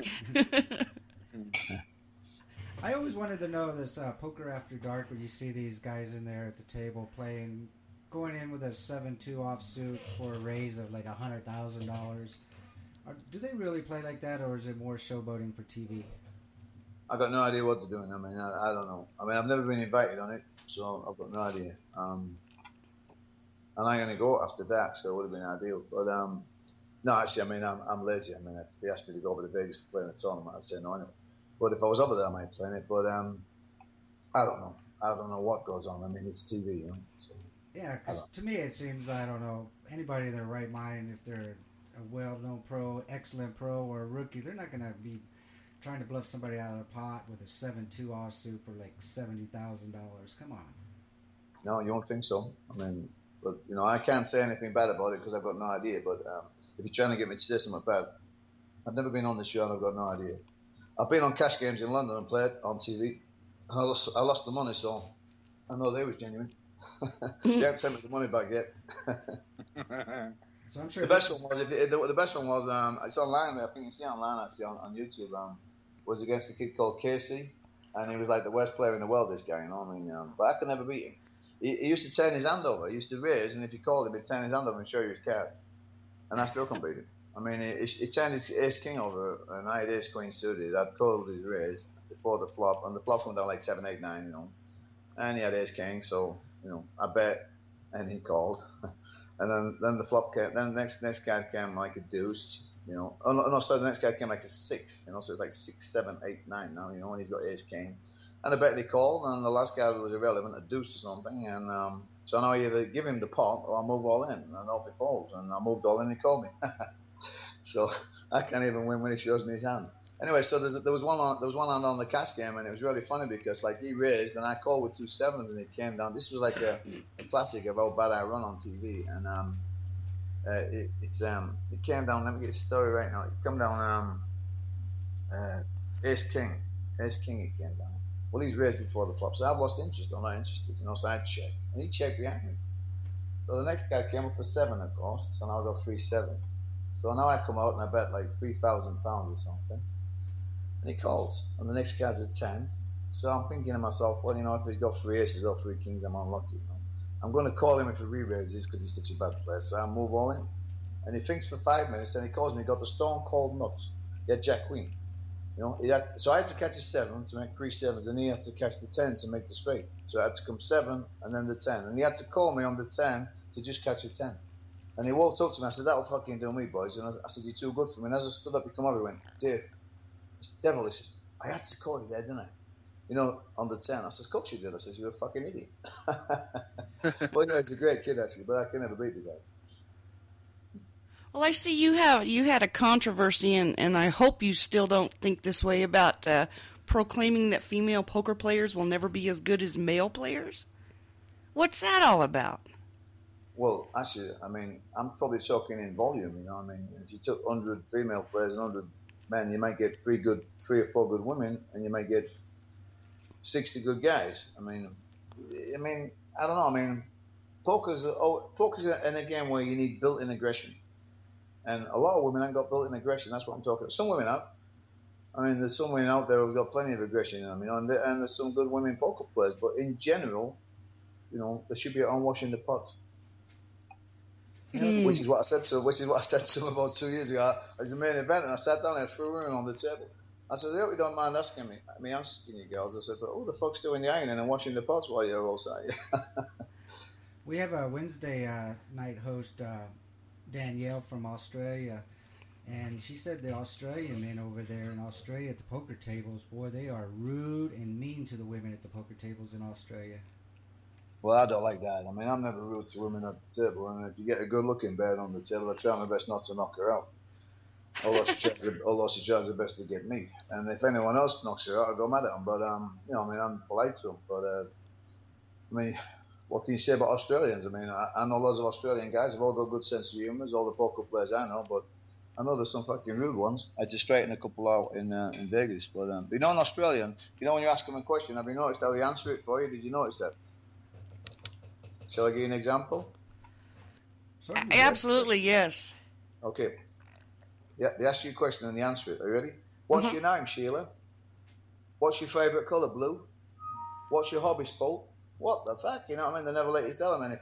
I always wanted to know this uh, Poker After Dark, where you see these guys in there at the table playing, going in with a seven two offsuit for a raise of like a hundred thousand dollars. Do they really play like that, or is it more showboating for T V? I got no idea what they're doing. I mean, I, I don't know. I mean, I've never been invited on it, so I've got no idea. Um, and I'm gonna go after that, so it would have been ideal. But um, no, actually, I mean, I'm I'm lazy. I mean, if they asked me to go over to Vegas to play in a tournament, I'd say no anyway. But if I was over there, I might play in it. But um, I don't know. I don't know what goes on. I mean, it's T V, you know. So, yeah, because to me it seems, I don't know, anybody in their right mind, if they're a well-known pro, excellent pro, or a rookie, they're not gonna be trying to bluff somebody out of the pot with a seven two offsuit for like seventy thousand dollars. Come on. No, you don't think so? I mean, but you know, I can't say anything bad about it because I've got no idea. But um, if you're trying to get me to say something bad, I've never been on the show and I've got no idea. I've been on cash games in London and played on T V. And I lost, I lost the money, so I know they was genuine. You haven't sent me the money back yet. So I'm sure the best one was if it, the, the best one was um, it's online. I think you see it online actually on, on YouTube. Um, was against a kid called Casey, and he was like the worst player in the world. This guy, you know. I mean, um, but I could never beat him. He, he used to turn his hand over. He used to raise, and if you called him, he'd turn his hand over and show you his cards. And I still couldn't beat him. I mean, he, he turned his ace king over, and I had ace queen suited. I'd called his raise before the flop, and the flop went down like seven, eight, nine, you know. And he had ace king, so you know, I bet, and he called. And then, then the flop came. Then the next next card came like a deuce, you know. Oh no, no, sorry, the next card came like a six, you know. So it's like six, seven, eight, nine now, you know. And he's got ace king, and I bet they called, and the last card was irrelevant, a deuce or something. And um, so now I either give him the pot or I move all in, and off he falls. And I moved all in, and he called me. So I can't even win when he shows me his hand. Anyway, so there's, there was one on, there was one on, on the cash game, and it was really funny because like he raised, and I called with two sevens, and it came down. This was like a, a classic of how bad I run on T V, and um, uh, it, it's um, it came down. Let me get the story right now. It came down um, uh, Ace King, Ace King. It came down. Well, he's raised before the flop, so I've lost interest. I'm not interested, you know. So I checked, and he checked behind me. So the next guy came up for seven, of course, so now I got three sevens. So now I come out and I bet like three thousand pounds or something. And he calls, and the next guy's at ten. So I'm thinking to myself, well, you know, if he's got three aces or three kings, I'm unlucky. You know? I'm going to call him if he re-raises because he's such a bad player. So I move all in. And he thinks for five minutes, then he calls me. He got the stone cold nuts. He had Jack Queen. You know, he had, so I had to catch a seven to make three sevens, and he had to catch the ten to make the straight. So I had to come seven and then the ten. And he had to call me on the ten to just catch a ten. And he walked up to me. I said, that'll fucking do me, boys. And I, I said, you're too good for me. And as I stood up, he come over and went, Dave, it's devil. He says, I had to call you there, didn't I? You know, on the ten. I said, of course you did. I said, you're a fucking idiot. Well, you know, he's a great kid, actually, but I can never beat the guy. Well, I see you have you had a controversy, and, and I hope you still don't think this way about uh, proclaiming that female poker players will never be as good as male players. What's that all about? Well, actually, I mean, I'm probably talking in volume. You know, I mean, if you took one hundred female players and one hundred men, you might get three good, three or four good women, and you might get sixty good guys. I mean, I mean, I don't know. I mean, poker's oh, poker's an again where you need built-in aggression. And a lot of women haven't got built-in aggression. That's what I'm talking about. Some women have. I mean, there's some women out there who've got plenty of aggression. You know, I mean, and, there, and there's some good women poker players. But in general, you know, they should be on washing the pots. Mm. Which is what I said to, which is what I said to them about two years ago. It was the main event, and I sat down and threw her on the table. I said, I hope you don't mind asking me. I mean, asking you girls. I said, but who the fuck's doing the ironing and washing the pots while you're all sat here? We have a Wednesday uh, night host. Uh, Danielle from Australia, and she said the Australian men over there in Australia at the poker tables, boy, they are rude and mean to the women at the poker tables in Australia. Well, I don't like that. I mean, I'm never rude to women at the table, and if you get a good-looking bird on the table, I try my best not to knock her out. Although she tries, although she tries her best to get me, and if anyone else knocks her out, I go mad at them. But um, you know, I mean, I'm polite to them. But uh, I mean. What can you say about Australians? I mean, I, I know lots of Australian guys. They've all got a good sense of humour. All the poker players I know, but I know there's some fucking rude ones. I had to straighten a couple out in uh, in Vegas. But, um, but you know, an Australian, you know, when you ask them a question, have you noticed how they answer it for you? Did you notice that? Shall I give you an example? Certainly. Absolutely, yes. Okay. Yeah, they ask you a question and they answer it. Are you ready? What's Mm-hmm. your name, Sheila? What's your favourite colour? Blue. What's your hobby sport? What the fuck? You know what I mean? They never let you tell them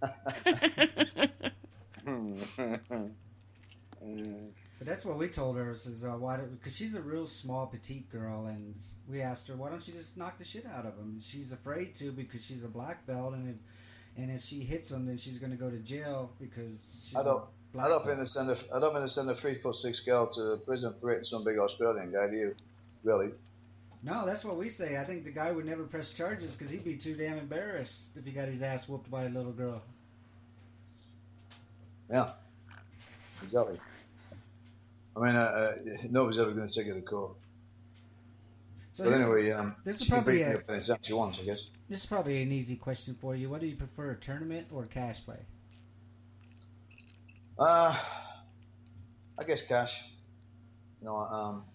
anything. But that's what we told her, is uh, why? Because she's a real small, petite girl, and we asked her, why don't you just knock the shit out of him? She's afraid to because she's a black belt, and if and if she hits him, then she's going to go to jail because she's I don't. a black I don't belt. think they send a. I don't think they send a three foot six girl to prison for hitting some big Australian guy. Do you? Really? No, that's what we say. I think the guy would never press charges because he'd be too damn embarrassed if he got his ass whooped by a little girl. Yeah. Exactly. I mean, uh, uh, nobody's ever going to take it to court. So But here's- anyway, um, this is she can probably beat me a- up anytime she wants, I guess. This is probably an easy question for you. What do you prefer, a tournament or cash play? Uh, I guess cash. You know, um,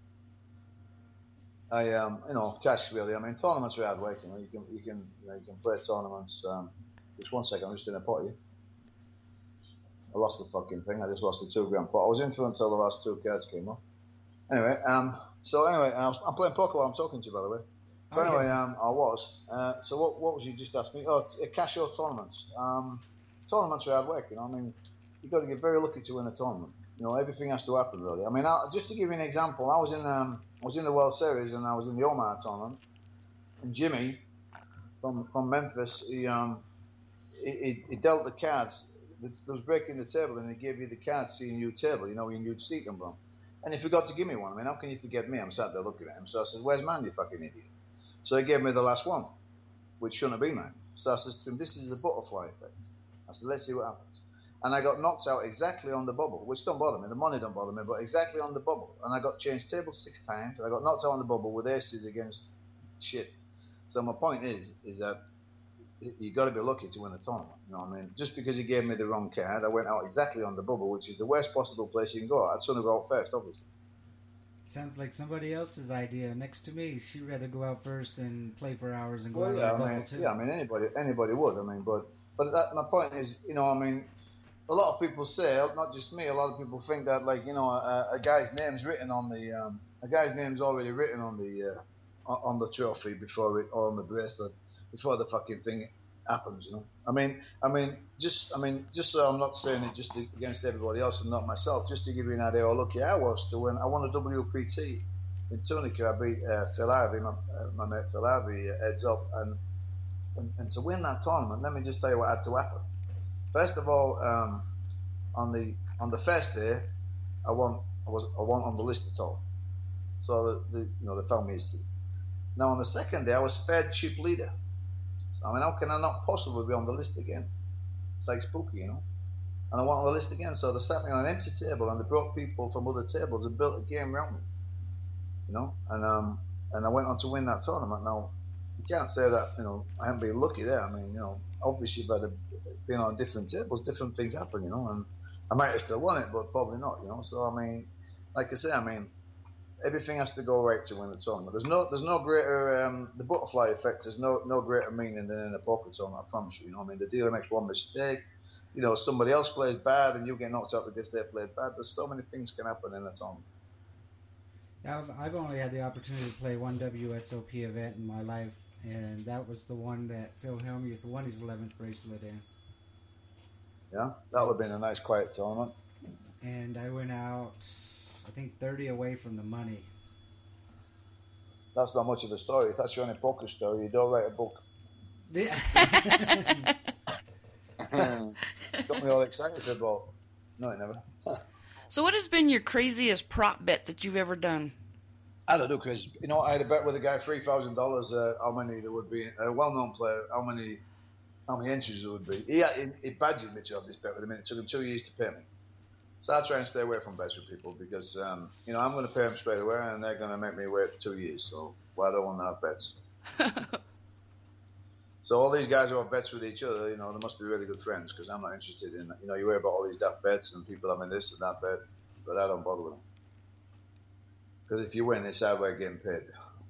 I um, you know, cash really. I mean, tournaments are hard work. You know, you can you can you know you can play tournaments. Um, just one second, I'm just in a pot here. I lost the fucking thing. I just lost the two grand pot. I was in for until the last two cards came up. Anyway, um, so anyway, I was, I'm playing poker while I'm talking to you, by the way. So Okay. anyway, um, I was. Uh, so what what was you just asking me? Oh, t- cash or tournaments? Um, tournaments are hard work. You know, I mean, you've got to get very lucky to win a tournament. You know, everything has to happen really. I mean, I, just to give you an example, I was in um, I was in the World Series and I was in the Omaha tournament, and Jimmy from from Memphis, he um, he, he, he dealt the cards. There was breaking the table, and he gave you the cards, seeing your table. You know, your new seat number. And he forgot to give me one. I mean, how can you forget me? I'm sat there looking at him. So I said, "Where's mine, you fucking idiot?" So he gave me the last one, which shouldn't have been mine. So I said to him, "This is the butterfly effect." I said, "Let's see what happens." and I got knocked out exactly on the bubble, which don't bother me. The money don't bother me, but exactly on the bubble. And I got changed tables six times, and I got knocked out on the bubble with aces against shit. So my point is, is that you got to be lucky to win the tournament. You know what I mean? Just because he gave me the wrong card, I went out exactly on the bubble, which is the worst possible place you can go. I'd sooner go out first, obviously. Sounds like somebody else's idea. Next to me, she'd rather go out first and play for hours and go Well, out yeah, on the I bubble mean, too. yeah, I mean, anybody, anybody would. I mean, but, but that, my point is, you know, I mean, a lot of people say, not just me, a lot of people think that, like, you know, a, a guy's name's written on the, um, a guy's name's already written on the, uh, on the trophy before it, or on the bracelet, before the fucking thing happens, you know. I mean, I mean, just, I mean, just so I'm not saying it just against everybody else and not myself, just to give you an idea how lucky I was to win. I won a W P T in Tunica. I beat uh, Phil Harvey, my, uh, my mate Phil Harvey, uh, heads up, and, and and to win that tournament, let me just tell you what had to happen. First of all, um, on the on the first day, I won. I was I wasn't on the list at all, so the, the you know they found me a seat. Now on the second day, I was third chip leader. So, I mean, how can I not possibly be on the list again? It's like spooky, you know. And I went on the list again, so they sat me on an empty table, and they brought people from other tables and built a game around me, you know. And um and I went on to win that tournament. Now you can't say that, you know, I haven't been lucky there. I mean, you know, obviously if I'd have been on different tables, different things happen, you know, and I might have still won it, but probably not, you know. So I mean, like I say, I mean, everything has to go right to win the tournament. There's no, there's no greater, um, the butterfly effect. There's no, no greater meaning than in a poker tournament. I promise you. You know, I mean, the dealer makes one mistake. You know, somebody else plays bad, and you get knocked out because they played bad. There's so many things can happen in a tournament. I've, I've only had the opportunity to play one W S O P event in my life, and that was the one that Phil Hellmuth won his eleventh bracelet in. Yeah, that would have been a nice quiet tournament. And I went out, I think, thirty away from the money. That's not much of a story. If that's your only poker story, you don't write a book. Got me all excited about. No, it never. So what has been your craziest prop bet that you've ever done? I don't know, Chris. You know, I had a bet with a guy, three thousand uh, dollars. How many there would be? A well-known player. How many? How many entries there would be? He, he, he badgered me to have this bet with him. It took him two years to pay me. So I try and stay away from bets with people because, um, you know, I'm going to pay them straight away, and they're going to make me wait two years. So why well, don't want to have bets? So all these guys who have bets with each other, you know, they must be really good friends because I'm not interested in, you know, you hear about all these daft bets and people having this and that bet, but I don't bother with them. Because if you win, it's our way of getting paid.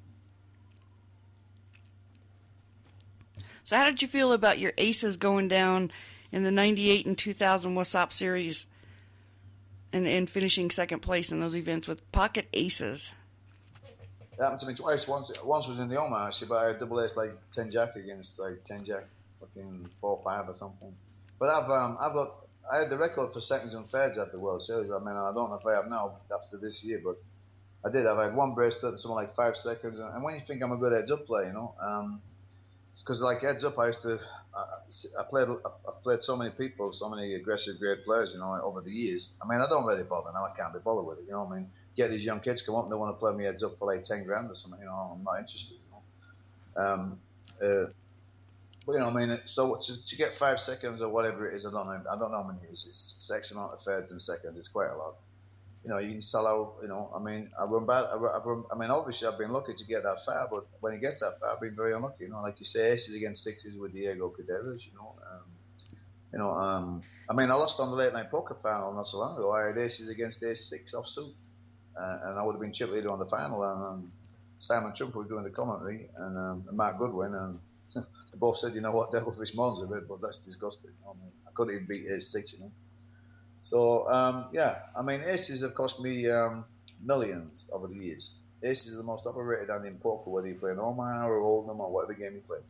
So how did you feel about your aces going down in the ninety-eight and two thousand WhatsApp series and, and finishing second place in those events with pocket aces? It happened to me twice. Once, once was in the Omaha, actually, but I had double ace like ten jack against like ten jack, fucking four five or something. But I've um I've got I had the record for seconds and thirds at the World Series. I mean, I don't know if I have now after this year, but I did. I've had one bracelet and something like five seconds. And when you think I'm a good heads up player, you know, um, it's because like heads up, I used to I, I played I've played so many people, so many aggressive great players, you know, over the years. I mean, I don't really bother now. I can't be bothered with it, you know what I mean? Get these young kids come up and they want to play me heads up for like ten grand or something, you know, I'm not interested, you know. Um, uh, but you know, I mean, so to, to get five seconds or whatever it is, I don't know, I don't know how many it is. It's X amount of thirds and seconds. It's quite a lot. You know, you can sell out. You know, I mean, I run bad. I, run, I mean, obviously, I've been lucky to get that far, but when it gets that far, I've been very unlucky. You know, like you say, aces against sixes with Diego Caderas. You know, um, you know. Um, I mean, I lost on the late night poker final not so long ago. I had aces against ace six off suit. Uh, and I would have been chip leader on the final, and um, Simon Trump was doing the commentary, and, um, and Mark Goodwin, and they both said, you know what, Devilfish moans a bit, but that's disgusting. You know, I mean, I couldn't even beat ace six, you know. So, um, yeah, I mean, aces have cost me um, millions over the years. Aces are the most operated hand in poker, whether you play an Omaha or Oldham or whatever game you play.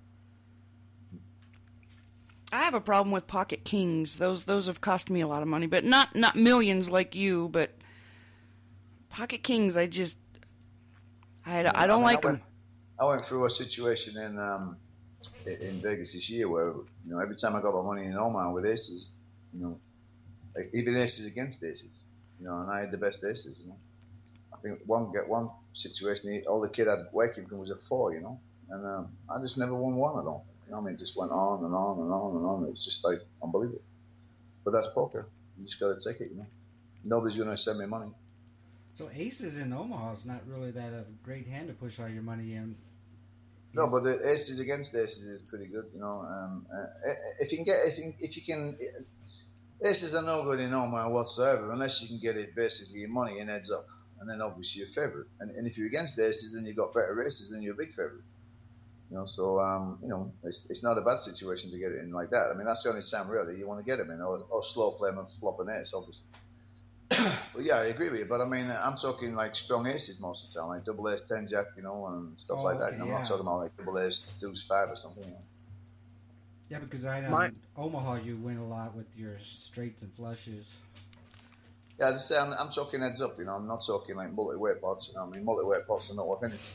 I have a problem with pocket kings. Those those have cost me a lot of money, but not not millions like you, but pocket kings, I just, I, I don't I mean, like I went, them. I went through a situation in um, in Vegas this year where, you know, every time I got my money in Omaha with aces, you know, like even aces against aces, you know, and I had the best aces, you know. I think one get one situation, all the kid had waking from was a four, you know, and um, I just never won one, I don't think. You know, I mean, it just went on and on and on and on. It was just like unbelievable. but that's poker. You just got to take it, you know. Nobody's going to send me money. So aces in Omaha is not really that a great hand to push all your money in. No, but the aces against aces is pretty good, you know. Um, uh, if you can get, if you, if you can, aces are no good in Omaha whatsoever unless you can get it basically your money in heads up, and then obviously you're favourite. And, and if you're against aces, then you've got better aces, then you're a big favourite. You know, so um, you know, it's it's not a bad situation to get it in like that. I mean, that's the only time really you want to get them in, or, or slow play them and flop an ace, obviously. But yeah, I agree with you. But I mean, I'm talking like strong aces most of the time, like double ace, ten jack, you know, and stuff Oh, like that. okay, You know, I'm yeah. not talking about like double ace, deuce five or something. You know. Yeah, because I know My- in Omaha you win a lot with your straights and flushes. Yeah, as I say, I'm, I'm talking heads up. You know, I'm not talking like multi-weight pots. You know, I mean, multi-weight pots are not worth anything.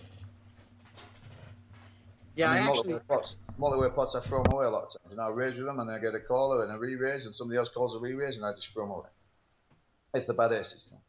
Yeah, I I mean, actually. multi-weight pots, multi-weight pots, I throw them away a lot of times. You know, I raise with them and I get a caller and a re-raise, and somebody else calls a re-raise, and I just throw them away. If they're bad aces, you know.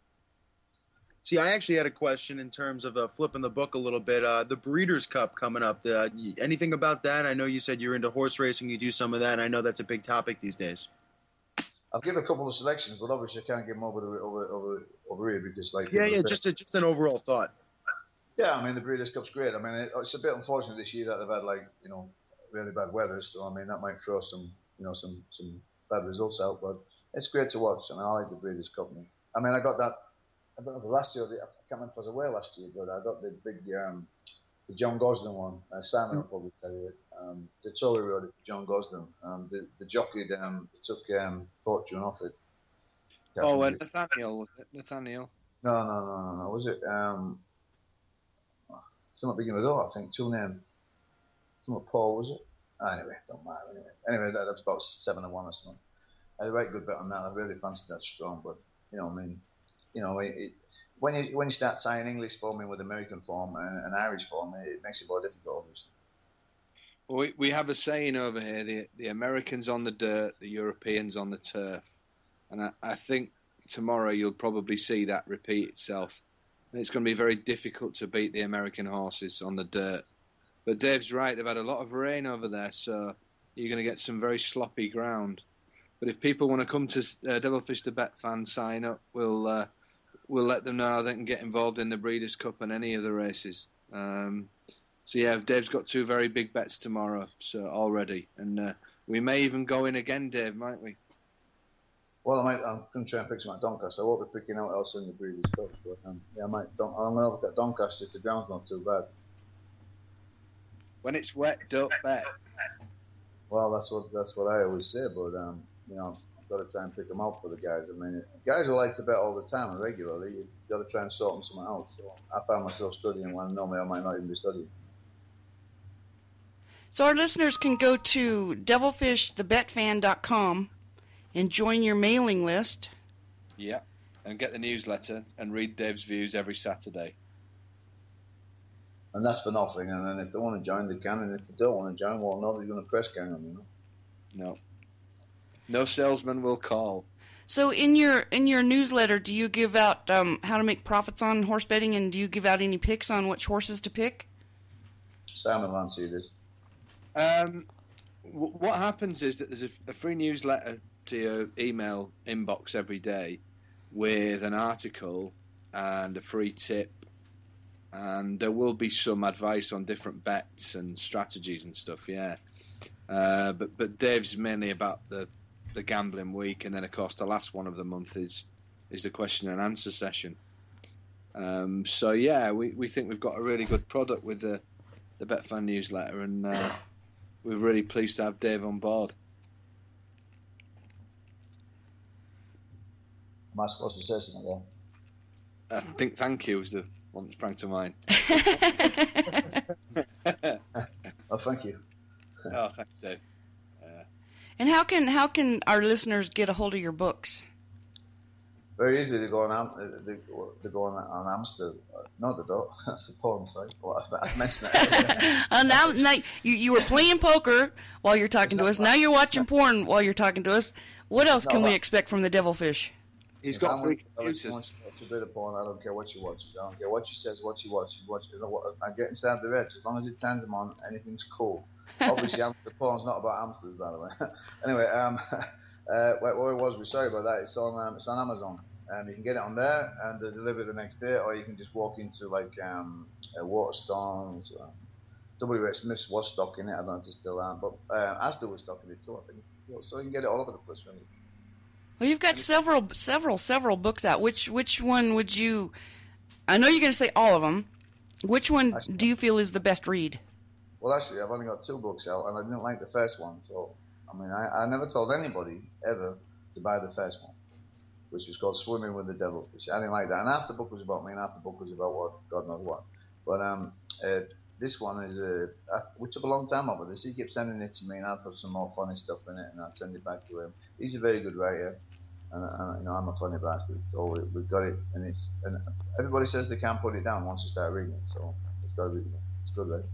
See, I actually had a question in terms of uh, flipping the book a little bit. Uh, the Breeders' Cup coming up. Uh, anything about that? I know you said you're into horse racing. You do some of that. I know that's a big topic these days. I'll give a couple of selections, but obviously I can't give them over the, over over over here because like Yeah, people yeah. say- Just a, just an overall thought. yeah. I mean, the Breeders' Cup's great. I mean, it, it's a bit unfortunate this year that they've had like you know really bad weather, so I mean that might throw some you know some some bad results out, but it's great to watch. I mean, I like the Breeders' Cup. I mean, I got that. I don't know the last year. I can't remember if I was away last year, but I got the big um, the John Gosden one. Uh, Simon will probably tell you it. Um, the Tully rode it for John Gosden. Um, the the jockey um, took um, fortune off it. Can't Oh, remember uh, Nathaniel, was it? Nathaniel. No, no, no, no, no. Was it? Um, something beginning with O, I think. Two names. Something Paul, was it? Ah, anyway, don't matter. Anyway, anyway that, that was about seven to one or something. I had a right good bet on that. I really fancied that strong, but you know, I mean, you know, it, it, when you when you start tying English form in with American form and, and Irish form, it, it makes it more difficult. Obviously. Well, we we have a saying over here: the the Americans on the dirt, the Europeans on the turf. And I, I think tomorrow you'll probably see that repeat itself. And it's going to be very difficult to beat the American horses on the dirt. But Dave's right, they've had a lot of rain over there, so you're going to get some very sloppy ground. But if people want to come to uh, Devilfish the Bet fan, sign up, we'll, uh, we'll let them know how they can get involved in the Breeders' Cup and any of the races. Um, so yeah, Dave's got two very big bets tomorrow so already. And uh, we may even go in again, Dave, might we? Well, I might. I'm going to try and pick some at Doncaster. I won't be picking out else in the Breeders' Cup, but um, yeah, I might. Don, I'm going to look at Doncaster if the ground's not too bad. When it's wet, don't bet. Well, that's what that's what I always say, but um, you know, I've got to try and pick them out for the guys. I mean, guys who like to bet all the time and regularly, you've got to try and sort them something out. So I found myself studying when normally I might not even be studying. So our listeners can go to devilfish the bet fan dot com and join your mailing list. Yeah, and get the newsletter and read Dave's views every Saturday. And that's for nothing. And then if they want to join, they can. And if they don't want to join, well, nobody's going to press gang them, you know. No. No salesman will call. So in your in your newsletter, do you give out um, how to make profits on horse betting, and do you give out any picks on which horses to pick? Simon will answer this. Um, w- what happens is that there's a, a free newsletter to your email inbox every day with an article and a free tip, and there will be some advice on different bets and strategies and stuff. Yeah, uh, but but Dave's mainly about the the gambling week, and then of course the last one of the month is is the question and answer session. Um, so yeah, we, we think we've got a really good product with the the BetFan newsletter, and uh, we're really pleased to have Dave on board. Am I supposed to say something there? I think thank you was the one that sprang to mind. Oh, thank you. Oh, thanks, Dave. Uh, And how can how can our listeners get a hold of your books? Very easy. They go on. Am- They, they go on on Amster. No, they don't. That's a porn site. Well, I, I mentioned that. uh, now, now you, you were playing poker while you're talking to us. Now you're watching porn while you're talking to us. What else can we expect from the Devilfish? he's If got I'm three with- if computers. someone watches a bit of porn, I don't care what she watches. I don't care what she says, what she watches. What she, I get inside the reds. As long as it turns them on, anything's cool. Obviously, Amster porn's not about hamsters, by the way. Anyway, um, Uh, what, what it was, we're sorry about that. It's on um, it's on Amazon. Um, you can get it on there and uh, deliver it the next day, or you can just walk into like um, uh, Waterstones. Uh, W H Smith's was stocking it. I don't know if they still are, but uh, Asda was stocking it too. I think. So you can get it all over the place, really. Well, you've got several, several, several books out. Which which one would you? I know you're going to say all of them. Which one Actually, do you feel is the best read? Well, actually, I've only got two books out, and I didn't like the first one. So, I mean, I, I never told anybody ever to buy the first one, which was called Swimming with the Devilfish. I didn't like that. And half the book was about me, and half the book was about what God knows what. But um, uh, this one is uh, I, we took a long time over this. He kept sending it to me, and I'd put some more funny stuff in it, and I'd send it back to him. He's a very good writer, and, and you know I'm a funny bastard. So we, we've got it, and it's and everybody says they can't put it down once you start reading it. So it's got to be it's good, right?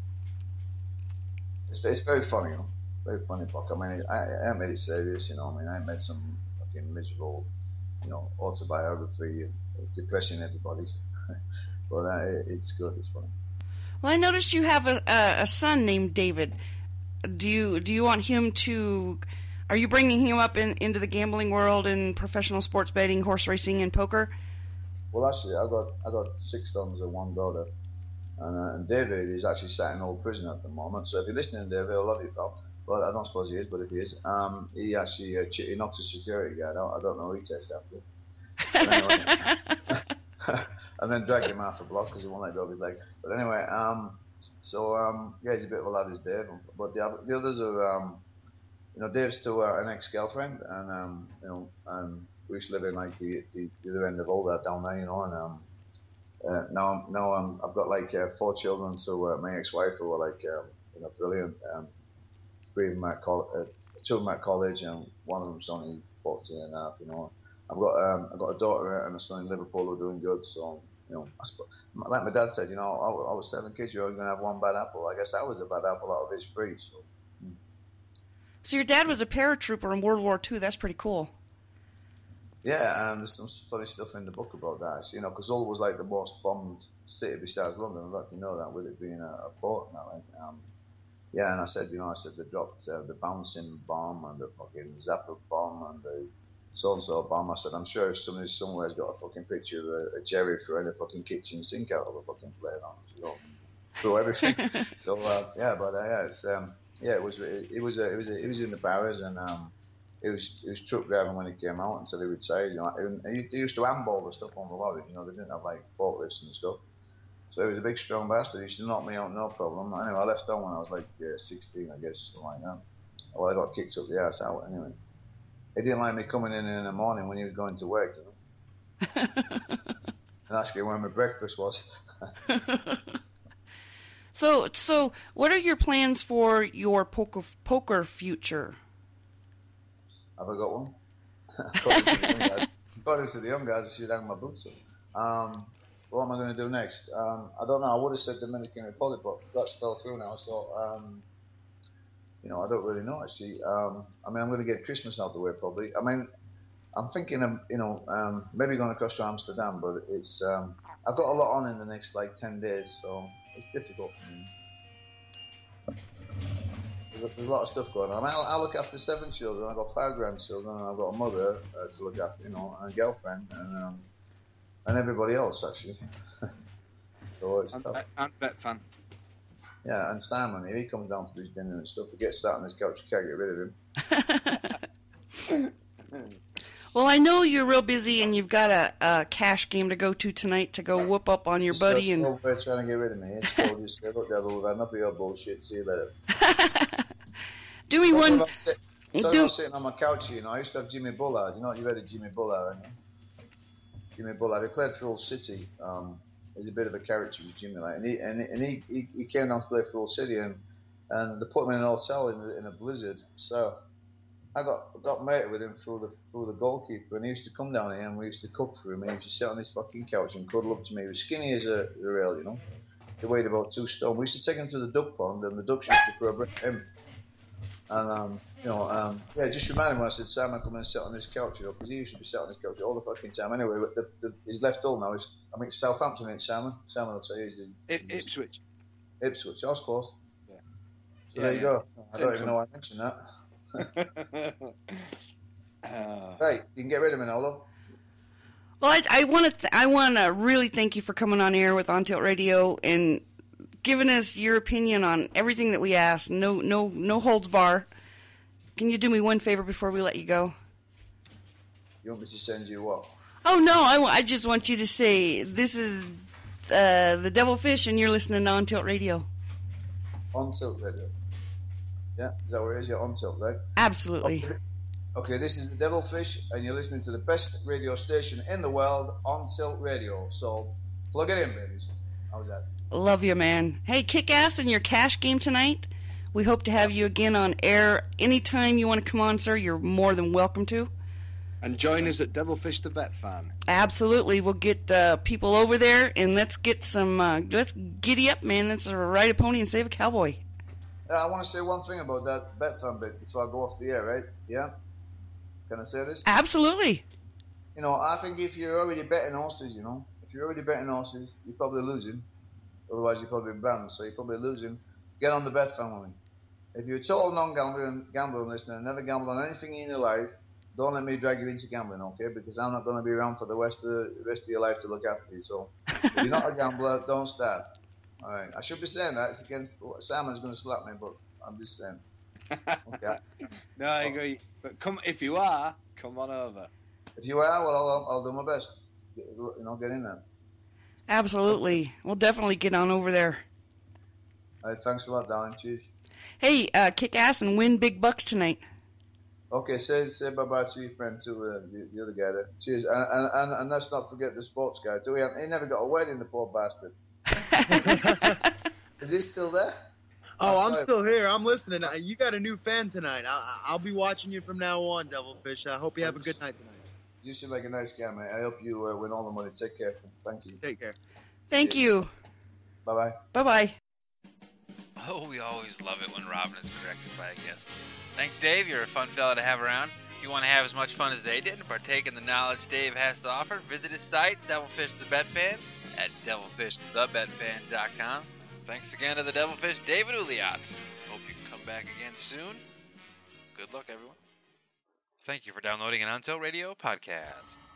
It's it's very funny, you know, very funny book. I mean, I, I haven't made it serious, you know. I mean, I made some fucking miserable, you know, autobiography, depressing everybody, but uh, it, it's good. It's funny. Well, I noticed you have a, a, a son named David. Do you do you want him to? Are you bringing him up in, into the gambling world and professional sports betting, horse racing, and poker? Well, actually, I got I got six sons and one daughter, and, uh, and David is actually sat in old prison at the moment. So if you're listening, David, I love you, pal. But I don't suppose he is. But if he is, um, he actually uh, he knocks a security guard out. I don't know who he takes after. Anyway, and then dragged him half a block because he won't let go of his leg. But anyway, um, so um, yeah, he's a bit of a lad, is Dave. But the, the others are, um, you know, Dave's still uh, an ex-girlfriend, and um, you know, um, we used to live in like the, the, the other end of all that down there, you know, and um, uh, now now um, I've got like uh, four children to uh, my ex-wife who are like, um, you know, brilliant. Um, three of them at college, uh, two of them at college, and one of them's only fourteen and a half, you know. I've got um, I've got a daughter and a son in Liverpool who are doing good. So you know, I suppose, like my dad said, you know, I, I was seven kids. You're always going to have one bad apple. I guess I was a bad apple out of his three. So. Hmm. So your dad was a paratrooper in World War Two. That's pretty cool. Yeah, and there's some funny stuff in the book about that. You know, because Hull was like the most bombed city besides London. I don't know if you know that, with it being a, a port and that. Like, um, yeah, and I said, you know, I said they dropped uh, the bouncing bomb and the fucking Zappa bomb and the so-and-so bomb. I said, I'm sure if somebody somewhere's got a fucking picture of a, a Jerry throwing a fucking kitchen sink out of a fucking plate on, you know, throw everything. so uh, yeah, but uh, yeah, it's um, yeah, it was it, it was uh, it was uh, it was in the barracks, and um, it was it was truck driving when he came out until he retired. You know, he, he used to handball the stuff on the lorries. You know, they didn't have like forklifts and stuff. So he was a big, strong bastard. He used to knock me out, no problem. Anyway, I left home when I was like uh, sixteen, I guess, something like that. Well, I got kicked up the ass out anyway. He didn't like me coming in in the morning when he was going to work, you know, and asking where my breakfast was. so, so what are your plans for your poker poker future? Have I got one? According to the young guys, according to the young guys, I should hang my boots up. Um, what am I going to do next? Um, I don't know. I would have said Dominican Republic, but that's fell through now. So. Um, You know, I don't really know actually. Um, I mean, I'm going to get Christmas out of the way probably. I mean, I'm thinking of, you know, um, maybe going across to Amsterdam, but it's um, I've got a lot on in the next like ten days, so it's difficult for me. There's a, there's a lot of stuff going on. I mean, I, I look after seven children. I've got five grandchildren, and I've got a mother uh, to look after, you know, and a girlfriend, and um, and everybody else actually. so it's I'm, tough. I'm a bet fan. Yeah, and Simon, if he comes down for his dinner and stuff, he gets sat on his couch, you can't get rid of him. Well, I know you're real busy and you've got a, a cash game to go to tonight to go whoop up on your Just buddy. And over trying to get rid of me. It's called just say, look, devil, we've had enough of your bullshit. See you later. do me so one. I was sit, so do... I was sitting on my couch, you know. I used to have Jimmy Bullard. You know, you heard of Jimmy Bullard, haven't you? Jimmy Bullard. He played for Hull City. Um, he's a bit of a character, with Jimmy, like, and he and, and he, he he came down to play for Hull City, and and they put him in an hotel in the, in a blizzard. So I got got mated with him through the through the goalkeeper, and he used to come down here, and we used to cook for him. And he used to sit on his fucking couch and cuddle up to me. He was skinny as a, a rail, you know. He weighed about two stone. We used to take him to the duck pond, and the ducks used to throw a brick at him. And um, you know, um, yeah, just reminded me when I said Simon, come and sit on this couch, you know, because he used to be sat on this couch all the fucking time. Anyway, but the, the, his left Hull now is, I think, Southampton, ain't Simon? Simon will tell you. He's the, I, Ipswich. Ipswich, I was close. Yeah. So Yeah, there you yeah. go. I don't Same even know why I mentioned that. Uh, Right, you can get rid of me now, love. Well, I, I want to th- I want to really thank you for coming on air with On Tilt Radio and giving us your opinion on everything that we asked. No, no, no holds bar. Can you do me one favor before we let you go? You want me to send you what? Oh no, I, I just want you to say this is uh, the Devilfish, and you're listening to On Tilt Radio. On Tilt Radio. Yeah, is that what it is? You're On Tilt, right? Absolutely. Okay. Okay, this is the Devilfish, and you're listening to the best radio station in the world, On Tilt Radio. So, plug it in, babies. How's that? Love you, man. Hey, kick ass in your cash game tonight. We hope to have you again on air anytime you want to come on, sir. You're more than welcome to. and join us at Devilfish the Bet Fan. Absolutely, we'll get uh, people over there, and let's get some. Uh, let's giddy up, man. Let's ride a pony and save a cowboy. Uh, I want to say one thing about that bet fan bit before I go off the air, right? Yeah? Can I say this? Absolutely. You know, I think if you're already betting horses, you know, if you're already betting horses, you're probably losing. Otherwise, you're probably banned, so you're probably losing. Get on the bet family. If you're a total non-gambler gambler listener and never gambled on anything in your life, don't let me drag you into gambling, okay? Because I'm not going to be around for the rest of the rest of your life to look after you. So, if you're not a gambler, don't start. All right. I should be saying that. It's against Simon's going to slap me, but I'm just saying. Okay. No, I agree. But come if you are, come on over. If you are, well, I'll, I'll do my best. Get, you know, get in there. Absolutely. We'll definitely get on over there. All right, thanks a lot, darling. Cheers. Hey, uh, kick ass and win big bucks tonight. Okay, say say bye bye to your friend too, uh, the, the other guy there. Cheers, and, and and and let's not forget the sports guy too. He, he never got a wedding, the poor bastard. Is he still there? Oh, I'm I'm sorry. still here. I'm listening. Uh, You got a new fan tonight. I- I'll be watching you from now on, Devilfish. I hope you have a good night tonight. You seem like a nice guy, mate. I hope you uh, win all the money. Take care. Thank you. Take care. Thank you. Bye bye. Bye-bye. Oh, we always love it when Robin is corrected by a guest. Thanks, Dave. You're a fun fella to have around. If you want to have as much fun as they did and partake in the knowledge Dave has to offer, visit his site, Devilfish the Bet Fan, at devilfish the bet fan dot com. Thanks again to the Devilfish, David Uliat. Hope you can come back again soon. Good luck, everyone. Thank you for downloading an On Tilt Radio podcast.